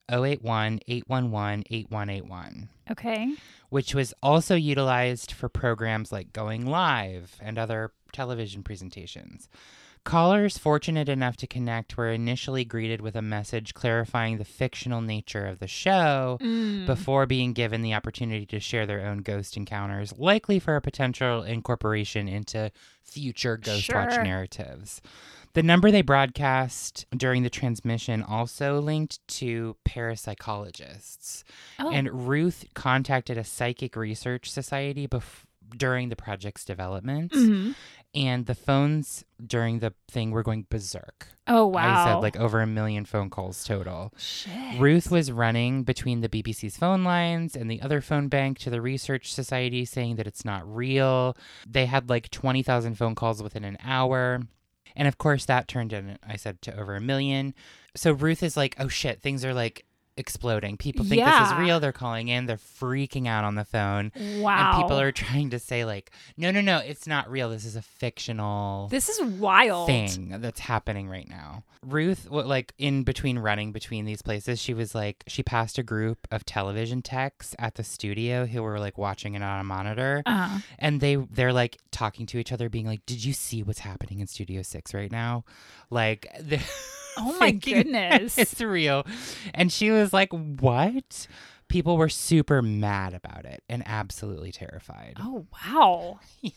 [SPEAKER 2] 081-811-8181.
[SPEAKER 3] Okay.
[SPEAKER 2] Which was also utilized for programs like Going Live and other television presentations. Callers fortunate enough to connect were initially greeted with a message clarifying the fictional nature of the show before being given the opportunity to share their own ghost encounters, likely for a potential incorporation into future Ghostwatch narratives. The number they broadcast during the transmission also linked to parapsychologists. Oh. And Ruth contacted a psychic research society during the project's development. Mm-hmm. And the phones during the thing were going berserk.
[SPEAKER 3] Oh, wow.
[SPEAKER 2] I said like over 1 million phone calls total.
[SPEAKER 3] Shit.
[SPEAKER 2] Ruth was running between the BBC's phone lines and the other phone bank to the research society saying that it's not real. They had like 20,000 phone calls within an hour. And of course that turned in, I said, to over 1 million. So Ruth is like, oh shit, things are like exploding. People think this is real. They're calling in. They're freaking out on the phone.
[SPEAKER 3] Wow.
[SPEAKER 2] And people are trying to say like, no, it's not real. This is a fictional
[SPEAKER 3] This is wild
[SPEAKER 2] thing that's happening right now. Ruth, like in between running between these places, she was like, she passed a group of television techs at the studio who were like watching it on a monitor. Uh-huh. And they're like talking to each other being like, did you see what's happening in Studio 6 right now? Like,
[SPEAKER 3] oh my goodness.
[SPEAKER 2] It's real. And she was like, what? People were super mad about it and absolutely terrified.
[SPEAKER 3] Oh, wow.
[SPEAKER 2] Yeah.
[SPEAKER 3] That's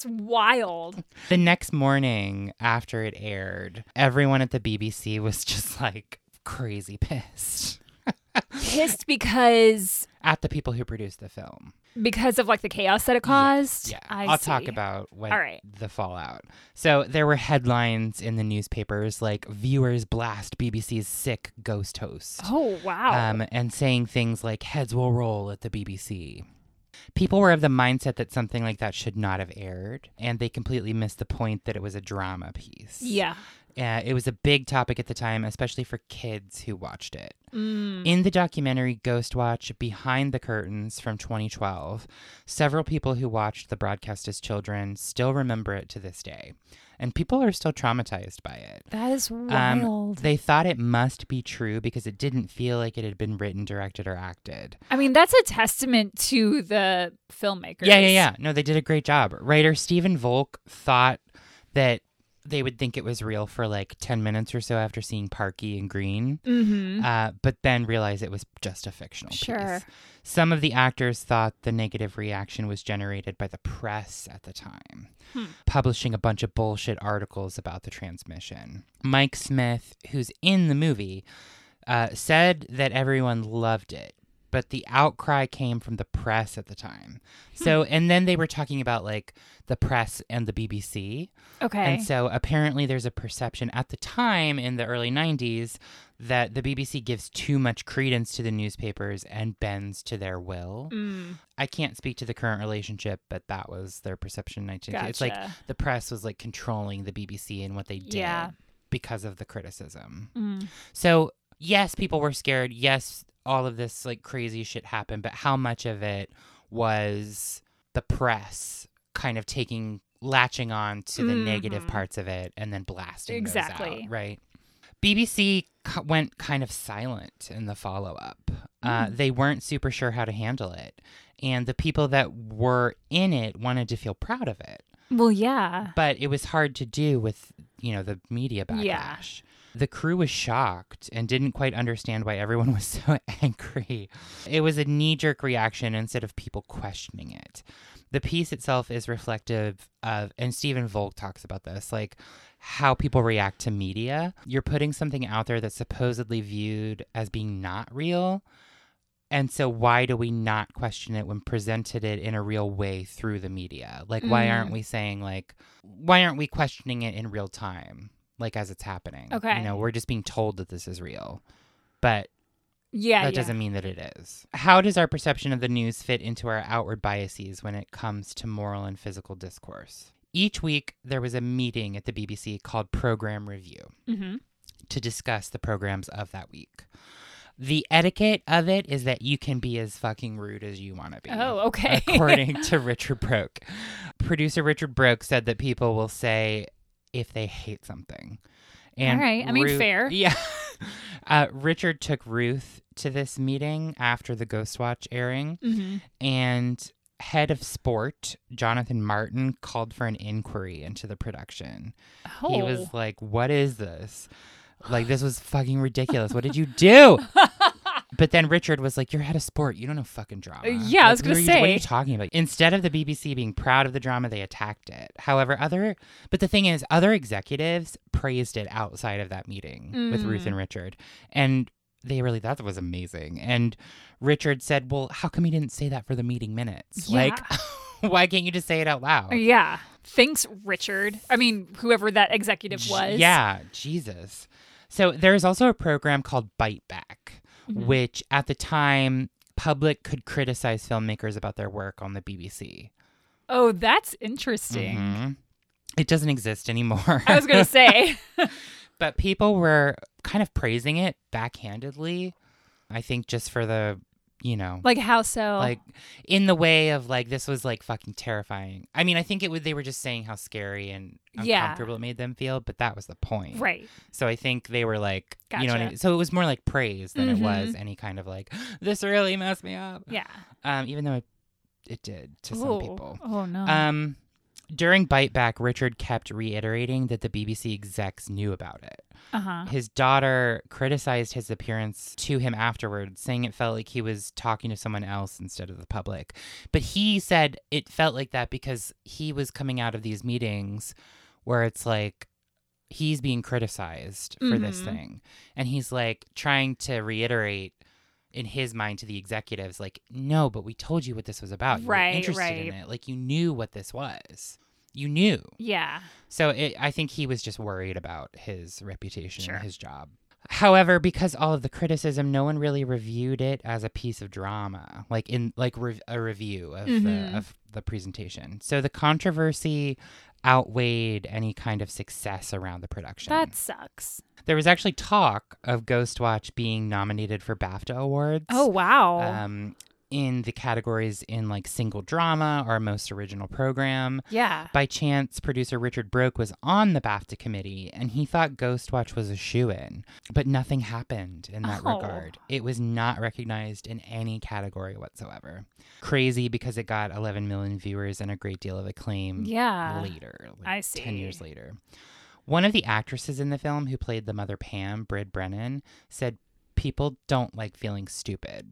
[SPEAKER 3] It's wild.
[SPEAKER 2] The next morning after it aired, everyone at the BBC was just like crazy pissed.
[SPEAKER 3] Pissed because...
[SPEAKER 2] At the people who produced the film.
[SPEAKER 3] Because of like the chaos that it caused?
[SPEAKER 2] Yeah.
[SPEAKER 3] I'll
[SPEAKER 2] talk about what
[SPEAKER 3] All right.
[SPEAKER 2] the fallout. So there were headlines in the newspapers like viewers blast BBC's sick ghost host.
[SPEAKER 3] Oh, wow.
[SPEAKER 2] And saying things like heads will roll at the BBC. People were of the mindset that something like that should not have aired, and they completely missed the point that it was a drama piece.
[SPEAKER 3] Yeah.
[SPEAKER 2] It was a big topic at the time, especially for kids who watched it.
[SPEAKER 3] Mm.
[SPEAKER 2] In the documentary Ghost Watch Behind the Curtains from 2012, several people who watched the broadcast as children still remember it to this day. And people are still traumatized by it.
[SPEAKER 3] That is wild.
[SPEAKER 2] They thought it must be true because it didn't feel like it had been written, directed, or acted.
[SPEAKER 3] I mean, that's a testament to the filmmakers.
[SPEAKER 2] Yeah. No, they did a great job. Writer Stephen Volk thought that they would think it was real for like 10 minutes or so after seeing Parky and Green, but then realized it was just a fictional piece. Some of the actors thought the negative reaction was generated by the press at the time, publishing a bunch of bullshit articles about the transmission. Mike Smith, who's in the movie, said that everyone loved it, but the outcry came from the press at the time. So, and then they were talking about like the press and the BBC.
[SPEAKER 3] Okay.
[SPEAKER 2] And so apparently there's a perception at the time in the early 90s that the BBC gives too much credence to the newspapers and bends to their will. I can't speak to the current relationship, but that was their perception in 1990.
[SPEAKER 3] Gotcha.
[SPEAKER 2] It's like the press was like controlling the BBC and what they did because of the criticism. So yes, people were scared. Yes, all of this like crazy shit happened, but how much of it was the press kind of latching on to the negative parts of it and then blasting those out, right? BBC went kind of silent in the follow-up. They weren't super sure how to handle it. And the people that were in it wanted to feel proud of it.
[SPEAKER 3] Well, yeah.
[SPEAKER 2] But it was hard to do with, the media backlash.
[SPEAKER 3] Yeah.
[SPEAKER 2] The crew was shocked and didn't quite understand why everyone was so angry. It was a knee-jerk reaction instead of people questioning it. The piece itself is reflective of, and Stephen Volk talks about this, like how people react to media. You're putting something out there that's supposedly viewed as being not real. And so why do we not question it when presented it in a real way through the media? Like, why aren't we saying, like, why aren't we questioning it in real time? Like, as it's happening.
[SPEAKER 3] Okay.
[SPEAKER 2] We're just being told that this is real. But
[SPEAKER 3] that
[SPEAKER 2] doesn't mean that it is. How does our perception of the news fit into our outward biases when it comes to moral and physical discourse? Each week, there was a meeting at the BBC called Program Review to discuss the programs of that week. The etiquette of it is that you can be as fucking rude as you want to be.
[SPEAKER 3] Oh, okay.
[SPEAKER 2] According to Richard Broke. Producer Richard Broke said that people will say if they hate something. And
[SPEAKER 3] all right. I mean, fair.
[SPEAKER 2] Yeah. Richard took Ruth to this meeting after the Ghost Watch airing. And head of sport, Jonathan Martin, called for an inquiry into the production.
[SPEAKER 3] Oh.
[SPEAKER 2] He was like, what is this? Like, this was fucking ridiculous. What did you do? But then Richard was like, you're head of sport. You don't know fucking drama.
[SPEAKER 3] Yeah, I was going to say.
[SPEAKER 2] What are you talking about? Instead of the BBC being proud of the drama, they attacked it. However, but the thing is, other executives praised it outside of that meeting with Ruth and Richard. And they really thought it was amazing. And Richard said, well, how come you didn't say that for the meeting minutes?
[SPEAKER 3] Yeah.
[SPEAKER 2] Like, why can't you just say it out loud?
[SPEAKER 3] Yeah. Thanks, Richard. I mean, whoever that executive was.
[SPEAKER 2] Yeah, Jesus. So there's also a program called Bite Back, which at the time, public could criticize filmmakers about their work on the BBC.
[SPEAKER 3] Oh, that's interesting.
[SPEAKER 2] It doesn't exist anymore.
[SPEAKER 3] I was going to say.
[SPEAKER 2] But people were kind of praising it backhandedly, I think just for the,
[SPEAKER 3] Like how so?
[SPEAKER 2] Like in the way of like, this was like fucking terrifying. I mean, I think they were just saying how scary and uncomfortable it made them feel, but that was the point.
[SPEAKER 3] Right.
[SPEAKER 2] So I think they were like,
[SPEAKER 3] Gotcha.
[SPEAKER 2] you know what I mean? So it was more like praise than it was any kind of like, this really messed me up.
[SPEAKER 3] Yeah.
[SPEAKER 2] Even though it did to some people.
[SPEAKER 3] Oh, no.
[SPEAKER 2] During Bite Back, Richard kept reiterating that the BBC execs knew about it. His daughter criticized his appearance to him afterwards, saying it felt like he was talking to someone else instead of the public. But he said it felt like that because he was coming out of these meetings where it's like he's being criticized for this thing. And he's like trying to reiterate in his mind to the executives, like, no, but we told you what this was about. You were interested in it. Like, you knew what this was. You knew.
[SPEAKER 3] Yeah.
[SPEAKER 2] So I think he was just worried about his reputation and his job. However, because all of the criticism, no one really reviewed it as a piece of drama, like in a review of the presentation. So the controversy outweighed any kind of success around the production.
[SPEAKER 3] That sucks.
[SPEAKER 2] There was actually talk of Ghostwatch being nominated for BAFTA awards.
[SPEAKER 3] Oh, wow.
[SPEAKER 2] In the categories in like single drama or most original program.
[SPEAKER 3] Yeah.
[SPEAKER 2] By chance, producer Richard Broke was on the BAFTA committee and he thought Ghostwatch was a shoo-in, but nothing happened in that regard. It was not recognized in any category whatsoever. Crazy because it got 11 million viewers and a great deal of acclaim later, like
[SPEAKER 3] I see.
[SPEAKER 2] 10 years later. One of the actresses in the film who played the mother Pam, Brid Brennan, said people don't like feeling stupid.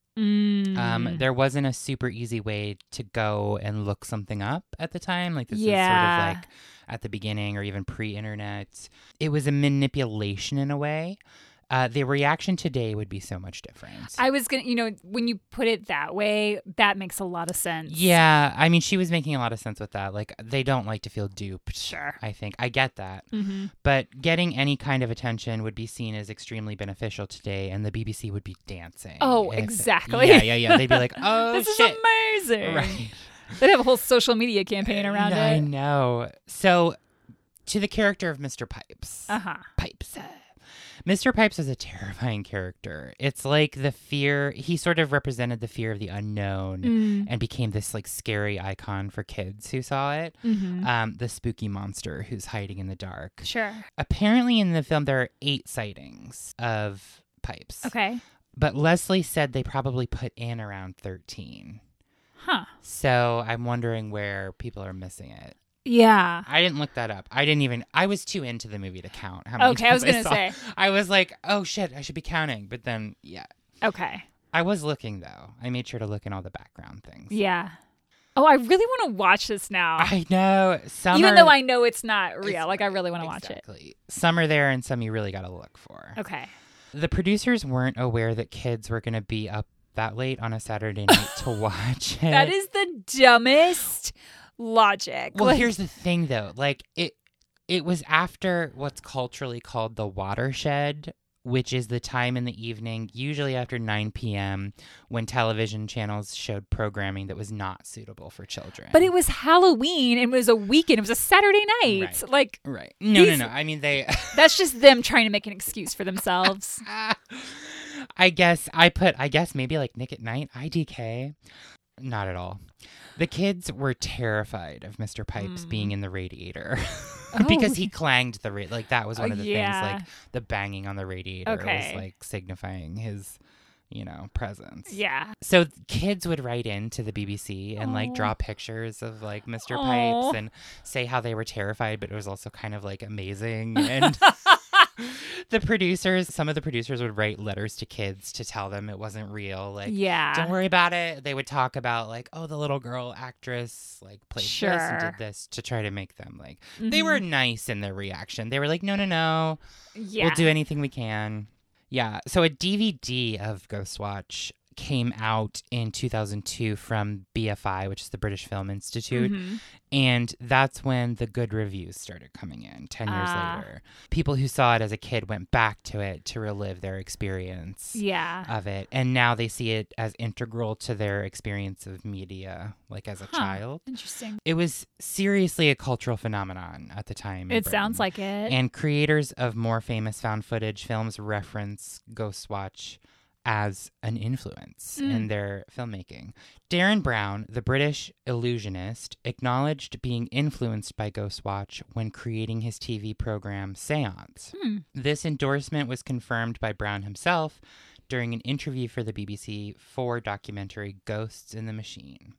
[SPEAKER 2] There wasn't a super easy way to go and look something up at the time. Like this is sort of like at the beginning or even pre-internet. It was a manipulation in a way. The reaction today would be so much different.
[SPEAKER 3] I was going to, when you put it that way, that makes a lot of sense.
[SPEAKER 2] Yeah. I mean, she was making a lot of sense with that. Like, they don't like to feel duped.
[SPEAKER 3] Sure.
[SPEAKER 2] I think. I get that. But getting any kind of attention would be seen as extremely beneficial today, and the BBC would be dancing.
[SPEAKER 3] Oh, exactly.
[SPEAKER 2] Yeah. They'd be like, oh,
[SPEAKER 3] this
[SPEAKER 2] shit.
[SPEAKER 3] Is amazing.
[SPEAKER 2] Right.
[SPEAKER 3] They'd have a whole social media campaign around it.
[SPEAKER 2] I know. So, to the character of Mr. Pipes. Pipes. Mr. Pipes is a terrifying character. It's like the fear, he sort of represented the fear of the unknown and became this like scary icon for kids who saw it. The spooky monster who's hiding in the dark.
[SPEAKER 3] Sure.
[SPEAKER 2] Apparently in the film there are 8 sightings of Pipes.
[SPEAKER 3] Okay.
[SPEAKER 2] But Leslie said they probably put in around 13.
[SPEAKER 3] Huh.
[SPEAKER 2] So I'm wondering where people are missing it.
[SPEAKER 3] Yeah.
[SPEAKER 2] I didn't look that up. I was too into the movie to count how many
[SPEAKER 3] times I was going to say.
[SPEAKER 2] I was like, oh shit, I should be counting. But then, yeah.
[SPEAKER 3] Okay.
[SPEAKER 2] I was looking though. I made sure to look in all the background things.
[SPEAKER 3] Yeah. Oh, I really want to watch this now.
[SPEAKER 2] I know.
[SPEAKER 3] Even though I know it's not real. I really want to watch it.
[SPEAKER 2] Some are there and some you really got to look for.
[SPEAKER 3] Okay.
[SPEAKER 2] The producers weren't aware that kids were going to be up that late on a Saturday night to watch it.
[SPEAKER 3] That is the dumbest logic.
[SPEAKER 2] Well, here's the thing though. Like it was after what's culturally called the watershed, which is the time in the evening, usually after 9 p.m., when television channels showed programming that was not suitable for children.
[SPEAKER 3] But it was Halloween. It was a weekend. It was a Saturday night.
[SPEAKER 2] Right. No. I mean,
[SPEAKER 3] that's just them trying to make an excuse for themselves.
[SPEAKER 2] I guess maybe like Nick at Night, IDK. Not at all. The kids were terrified of Mr. Pipes being in the radiator because he clanged the radiator. Like that was one of the things, like the banging on the radiator was like signifying his, presence.
[SPEAKER 3] Yeah.
[SPEAKER 2] So kids would write in to the BBC and like draw pictures of like Mr. Pipes and say how they were terrified, but it was also kind of like amazing. And some of the producers would write letters to kids to tell them it wasn't real. Like, don't worry about it. They would talk about like, oh, the little girl actress like played this and did this to try to make them like, they were nice in their reaction. They were like, no. Yeah. We'll do anything we can. Yeah. So a DVD of Ghostwatch came out in 2002 from BFI, which is the British Film Institute. And that's when the good reviews started coming in 10 years later. People who saw it as a kid went back to it to relive their experience of it. And now they see it as integral to their experience of media, like as a child.
[SPEAKER 3] Interesting.
[SPEAKER 2] It was seriously a cultural phenomenon at the time.
[SPEAKER 3] It sounds like it.
[SPEAKER 2] And creators of more famous found footage films reference Ghostwatch as an influence in their filmmaking. Darren Brown, the British illusionist, acknowledged being influenced by Ghostwatch when creating his TV program Seance. This endorsement was confirmed by Brown himself during an interview for the BBC for documentary Ghosts in the Machine.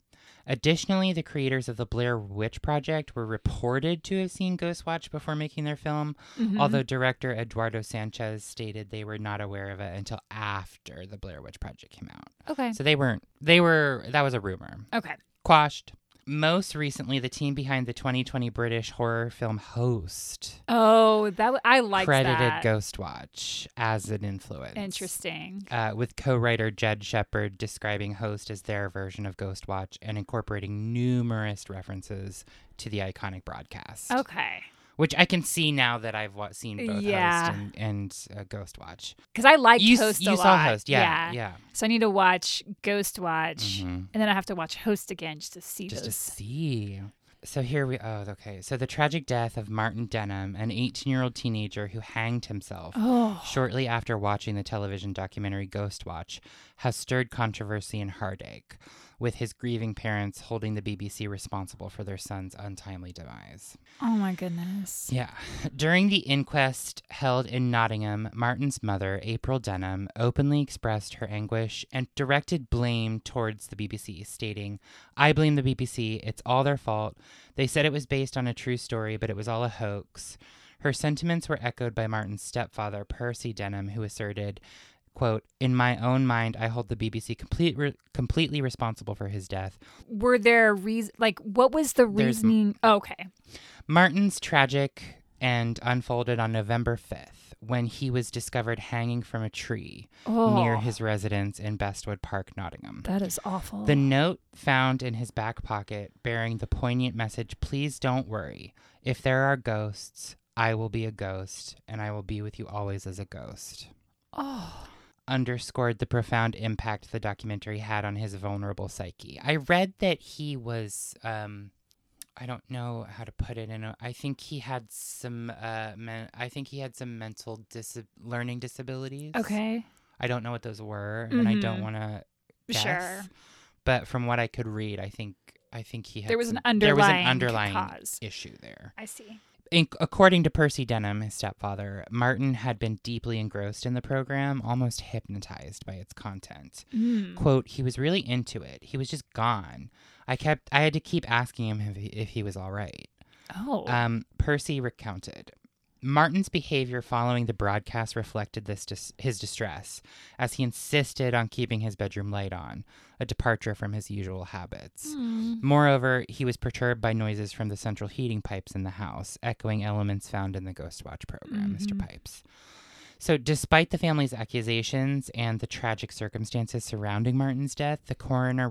[SPEAKER 2] Additionally, the creators of the Blair Witch Project were reported to have seen Ghostwatch before making their film, although director Eduardo Sanchez stated they were not aware of it until after the Blair Witch Project came out.
[SPEAKER 3] Okay.
[SPEAKER 2] So that was a rumor.
[SPEAKER 3] Okay.
[SPEAKER 2] Quashed. Most recently, the team behind the 2020 British horror film Host.
[SPEAKER 3] Oh, I liked
[SPEAKER 2] credited
[SPEAKER 3] that.
[SPEAKER 2] Ghostwatch as an influence.
[SPEAKER 3] Interesting.
[SPEAKER 2] With co-writer Jed Shepard describing Host as their version of Ghostwatch and incorporating numerous references to the iconic broadcast.
[SPEAKER 3] Okay.
[SPEAKER 2] Which I can see now that I've seen both Host and Ghostwatch.
[SPEAKER 3] Because I liked Host a lot.
[SPEAKER 2] You saw Host, yeah.
[SPEAKER 3] So I need to watch Ghostwatch, and then I have to watch Host again just to see
[SPEAKER 2] Just
[SPEAKER 3] those.
[SPEAKER 2] to see. So here we... Oh, okay. So the tragic death of Martin Denham, an 18-year-old teenager who hanged himself shortly after watching the television documentary Ghostwatch, has stirred controversy and heartache, with his grieving parents holding the BBC responsible for their son's untimely demise.
[SPEAKER 3] Oh, my goodness.
[SPEAKER 2] Yeah. During the inquest held in Nottingham, Martin's mother, April Denham, openly expressed her anguish and directed blame towards the BBC, stating, "I blame the BBC. It's all their fault. They said it was based on a true story, but it was all a hoax." Her sentiments were echoed by Martin's stepfather, Percy Denham, who asserted, quote, "In my own mind, I hold the BBC completely responsible for his death."
[SPEAKER 3] Were there what was the reasoning? Okay.
[SPEAKER 2] Martin's tragic end unfolded on November 5th when he was discovered hanging from a tree near his residence in Bestwood Park, Nottingham.
[SPEAKER 3] That is awful.
[SPEAKER 2] The note found in his back pocket bearing the poignant message, "Please don't worry. If there are ghosts, I will be a ghost, and I will be with you always as a ghost." Underscored the profound impact the documentary had on his vulnerable psyche. I read that he was, I don't know how to put it I think he had some, mental learning disabilities.
[SPEAKER 3] Okay.
[SPEAKER 2] I don't know what those were, and I don't want to guess. Sure. But from what I could read, I think he had. There was an underlying
[SPEAKER 3] cause.
[SPEAKER 2] issue there.
[SPEAKER 3] I see.
[SPEAKER 2] According to Percy Denham, his stepfather, Martin had been deeply engrossed in the program, almost hypnotized by its content. Quote, "He was really into it. He was just gone. I had to keep asking him if he was all right." Percy recounted. Martin's behavior following the broadcast reflected his distress, as he insisted on keeping his bedroom light on, a departure from his usual habits. Moreover, he was perturbed by noises from the central heating pipes in the house, echoing elements found in the Ghostwatch program, Mr. Pipes. So despite the family's accusations and the tragic circumstances surrounding Martin's death, the coroner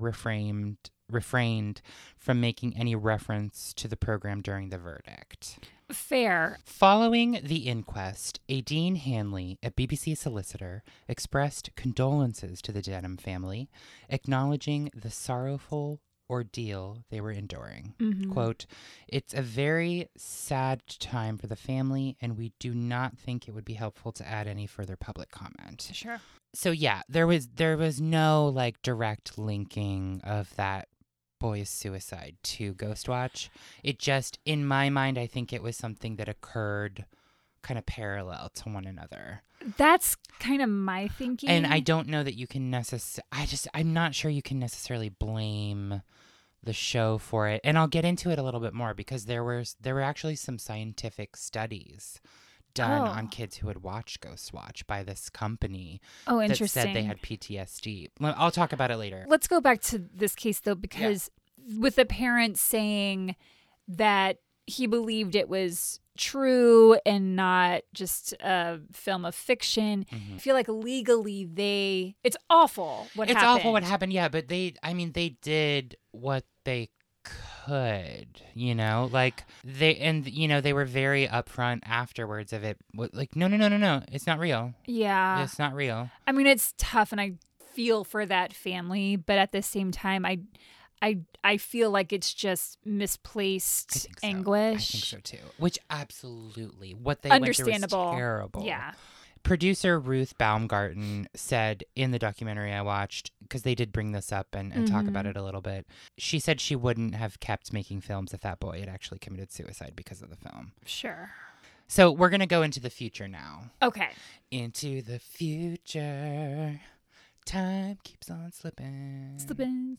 [SPEAKER 2] refrained from making any reference to the program during the verdict.
[SPEAKER 3] Fair.
[SPEAKER 2] Following the inquest, Dean Hanley, a BBC solicitor, expressed condolences to the Denham family, acknowledging the sorrowful ordeal they were enduring. Quote, "It's a very sad time for the family, and we do not think it would be helpful to add any further public comment."
[SPEAKER 3] Sure.
[SPEAKER 2] So yeah, there was no direct linking of that boy's suicide to Ghostwatch. It just, in my mind, I think it was something that occurred kind of parallel to one another.
[SPEAKER 3] That's kind of my thinking.
[SPEAKER 2] And I don't know that you can I'm not sure you can necessarily blame the show for it. And I'll get into it a little bit more because there were actually some scientific studies done on kids who had watched Ghostwatch by this company that said they had PTSD. I'll talk about it later.
[SPEAKER 3] Let's go back to this case, though, because with the parents saying that he believed it was true and not just a film of fiction, I feel like legally it's awful what happened. It's awful what happened,
[SPEAKER 2] yeah, but they did what they could, they were very upfront afterwards of it, no, it's not real.
[SPEAKER 3] Yeah,
[SPEAKER 2] it's not real.
[SPEAKER 3] I mean, it's tough, and I feel for that family, but at the same time, I feel like it's just misplaced anguish.
[SPEAKER 2] I think so too. Which absolutely, what they went through was terrible.
[SPEAKER 3] Yeah.
[SPEAKER 2] Producer Ruth Baumgarten said in the documentary I watched, because they did bring this up and talk about it a little bit, she said she wouldn't have kept making films if that boy had actually committed suicide because of the film.
[SPEAKER 3] Sure.
[SPEAKER 2] So we're going to go into the future now.
[SPEAKER 3] Okay.
[SPEAKER 2] Into the future. Time keeps on slipping.
[SPEAKER 3] Slipping.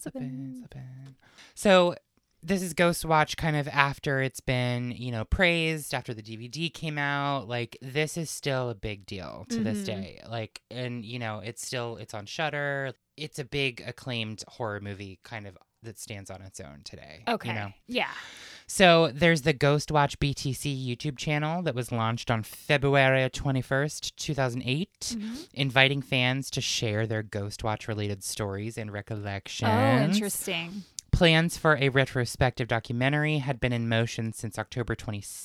[SPEAKER 2] So this is Ghostwatch kind of after it's been, praised, after the DVD came out. Like, this is still a big deal to this day. Like, and, it's on Shudder. It's a big acclaimed horror movie kind of that stands on its own today.
[SPEAKER 3] Okay. Yeah.
[SPEAKER 2] So there's the Ghostwatch BTC YouTube channel that was launched on February 21st, 2008, inviting fans to share their Ghostwatch-related stories and recollections.
[SPEAKER 3] Oh, interesting.
[SPEAKER 2] Plans for a retrospective documentary had been in motion since October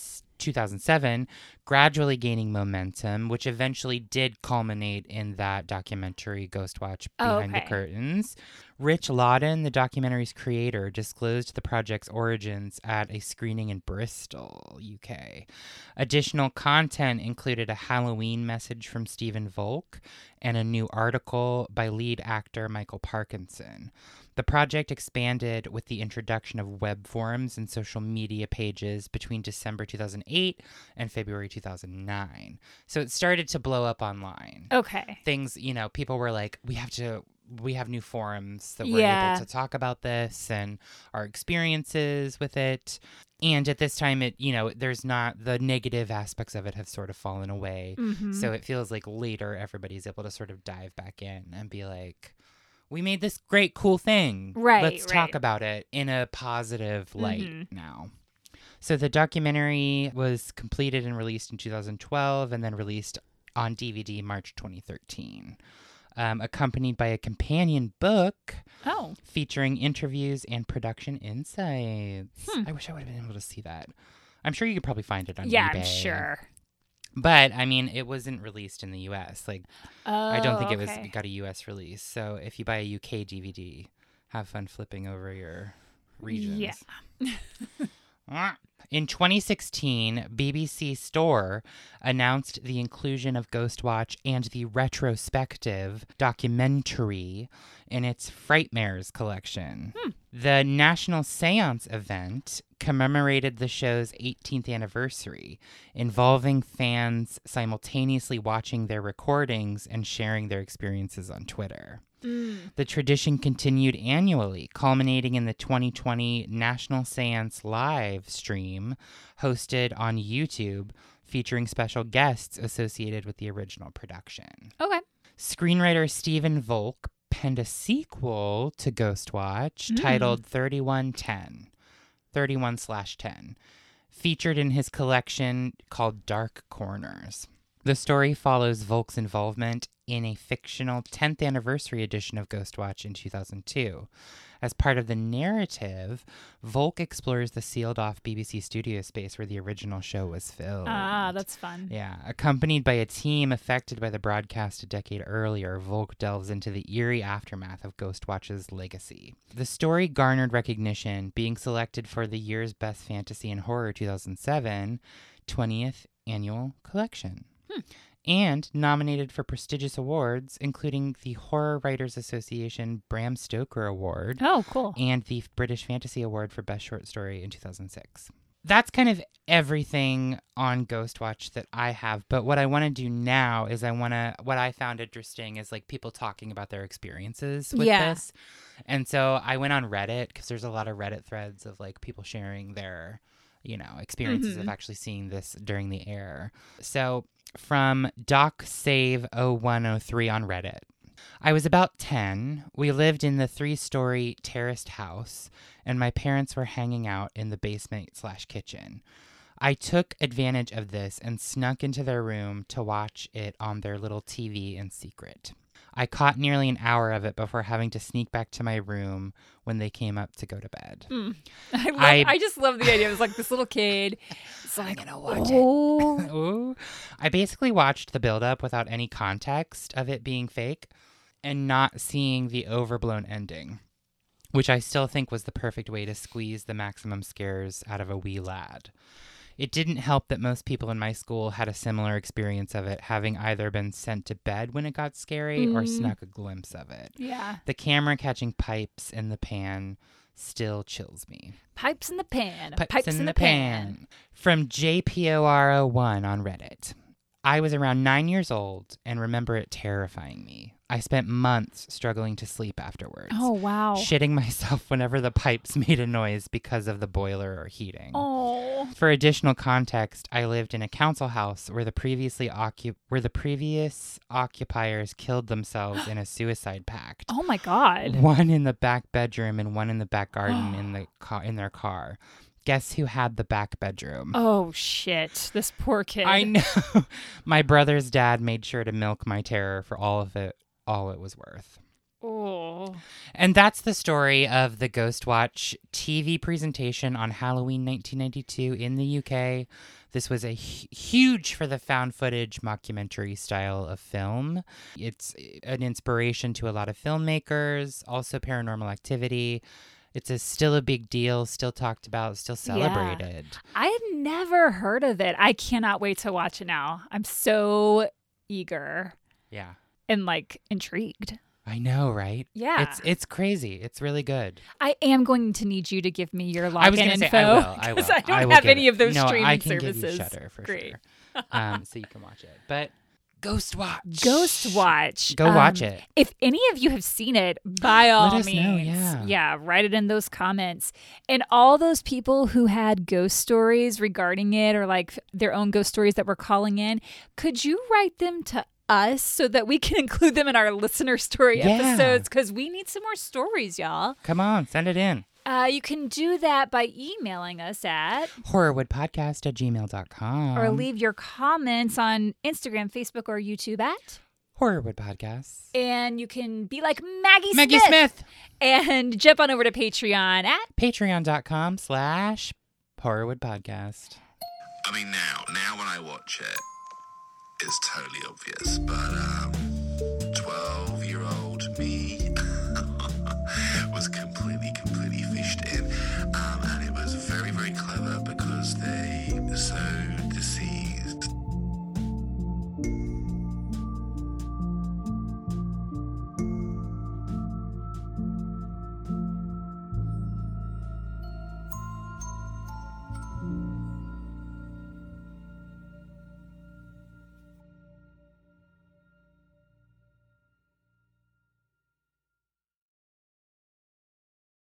[SPEAKER 2] 2007, gradually gaining momentum, which eventually did culminate in that documentary, Ghostwatch Behind the Curtains. Rich Loudon, the documentary's creator, disclosed the project's origins at a screening in Bristol, UK. Additional content included a Halloween message from Stephen Volk and a new article by lead actor Michael Parkinson. The project expanded with the introduction of web forums and social media pages between December 2008 and February 2009. So it started to blow up online.
[SPEAKER 3] Okay.
[SPEAKER 2] Things, people were like, we have new forums that we're able to talk about this and our experiences with it. And at this time, there's not the negative aspects of it have sort of fallen away. So it feels like later everybody's able to sort of dive back in and be like, we made this great, cool thing.
[SPEAKER 3] Right.
[SPEAKER 2] Let's talk about it in a positive light now. So the documentary was completed and released in 2012 and then released on DVD March 2013. Accompanied by a companion book featuring interviews and production insights. I wish I would have been able to see that. I'm sure you could probably find it on eBay.
[SPEAKER 3] Yeah, I'm sure.
[SPEAKER 2] But, it wasn't released in the U.S. Like, I don't think it got a U.S. release. So if you buy a UK DVD, have fun flipping over your regions.
[SPEAKER 3] Yeah.
[SPEAKER 2] In 2016, BBC Store announced the inclusion of Ghostwatch and the retrospective documentary in its Frightmares collection. The National Seance event commemorated the show's 18th anniversary, involving fans simultaneously watching their recordings and sharing their experiences on Twitter. The tradition continued annually, culminating in the 2020 National Seance live stream hosted on YouTube, featuring special guests associated with the original production.
[SPEAKER 3] Okay.
[SPEAKER 2] Screenwriter Stephen Volk penned a sequel to Ghostwatch titled 3110, 31/10, featured in his collection called Dark Corners. The story follows Volk's involvement in a fictional 10th anniversary edition of Ghostwatch in 2002. As part of the narrative, Volk explores the sealed-off BBC studio space where the original show was filmed.
[SPEAKER 3] Ah, that's fun.
[SPEAKER 2] Yeah. Accompanied by a team affected by the broadcast a decade earlier, Volk delves into the eerie aftermath of Ghostwatch's legacy. The story garnered recognition, being selected for the year's Best Fantasy and Horror 2007 20th Annual Collection. And nominated for prestigious awards, including the Horror Writers Association Bram Stoker Award.
[SPEAKER 3] Oh, cool.
[SPEAKER 2] And the British Fantasy Award for Best Short Story in 2006. That's kind of everything on Ghostwatch that I have. But what I want to do now is what I found interesting is like people talking about their experiences with this. And so I went on Reddit because there's a lot of Reddit threads of like people sharing their, experiences of actually seeing this during the air. So from DocSave0103 on Reddit. I was about 10. We lived in the 3-story terraced house, and my parents were hanging out in the basement/kitchen. I took advantage of this and snuck into their room to watch it on their little TV in secret. I caught nearly an hour of it before having to sneak back to my room when they came up to go to bed.
[SPEAKER 3] I just love the idea. It was like this little kid. It's like,
[SPEAKER 2] I'm gonna watch it. Ooh. I basically watched the build-up without any context of it being fake and not seeing the overblown ending, which I still think was the perfect way to squeeze the maximum scares out of a wee lad. It didn't help that most people in my school had a similar experience of it, having either been sent to bed when it got scary or snuck a glimpse of it.
[SPEAKER 3] Yeah.
[SPEAKER 2] The camera catching pipes in the pan still chills me.
[SPEAKER 3] Pipes in the pan.
[SPEAKER 2] Pipes in the pan. From JPOR01 on Reddit. I was around 9 years old and remember it terrifying me. I spent months struggling to sleep afterwards.
[SPEAKER 3] Oh, wow.
[SPEAKER 2] Shitting myself whenever the pipes made a noise because of the boiler or heating.
[SPEAKER 3] Oh.
[SPEAKER 2] For additional context, I lived in a council house where the previous occupiers killed themselves in a suicide pact.
[SPEAKER 3] Oh my God.
[SPEAKER 2] One in the back bedroom and one in the back garden in their car. Guess who had the back bedroom?
[SPEAKER 3] Oh, shit. This poor kid.
[SPEAKER 2] I know. My brother's dad made sure to milk my terror for all it was worth.
[SPEAKER 3] Oh.
[SPEAKER 2] And that's the story of the Ghostwatch TV presentation on Halloween 1992 in the UK. This was a huge for the found footage mockumentary style of film. It's an inspiration to a lot of filmmakers, also Paranormal Activity. It's still a big deal, still talked about, still celebrated.
[SPEAKER 3] Yeah. I had never heard of it. I cannot wait to watch it now. I'm so eager.
[SPEAKER 2] Yeah.
[SPEAKER 3] And like intrigued.
[SPEAKER 2] I know, right?
[SPEAKER 3] Yeah.
[SPEAKER 2] It's crazy. It's really good.
[SPEAKER 3] I am going to need you to give me your login
[SPEAKER 2] I was going to
[SPEAKER 3] info.
[SPEAKER 2] say, I will.
[SPEAKER 3] Because I don't have any of those streaming
[SPEAKER 2] I can
[SPEAKER 3] services.
[SPEAKER 2] give you Shudder for
[SPEAKER 3] Great.
[SPEAKER 2] sure. So you can watch it. But Ghostwatch.
[SPEAKER 3] Ghostwatch.
[SPEAKER 2] Go watch it.
[SPEAKER 3] If any of you have seen it, by all
[SPEAKER 2] Let us
[SPEAKER 3] means.
[SPEAKER 2] know,
[SPEAKER 3] yeah, write it in those comments. And all those people who had ghost stories regarding it or like their own ghost stories that were calling in, could you write them to us so that we can include them in our listener story episodes? Because we need some more stories, y'all.
[SPEAKER 2] Come on, send it in.
[SPEAKER 3] You can do that by emailing us at
[SPEAKER 2] horrorwoodpodcast@gmail.com
[SPEAKER 3] or leave your comments on Instagram, Facebook, or YouTube at
[SPEAKER 2] Horrorwood Podcasts.
[SPEAKER 3] And you can be like Maggie
[SPEAKER 2] Smith
[SPEAKER 3] and jump on over to Patreon at
[SPEAKER 2] patreon.com/horrorwoodpodcast.
[SPEAKER 1] I mean, now when I watch it, it's totally obvious, but 12-year-old me was completely fished in, and it was very, very clever because they so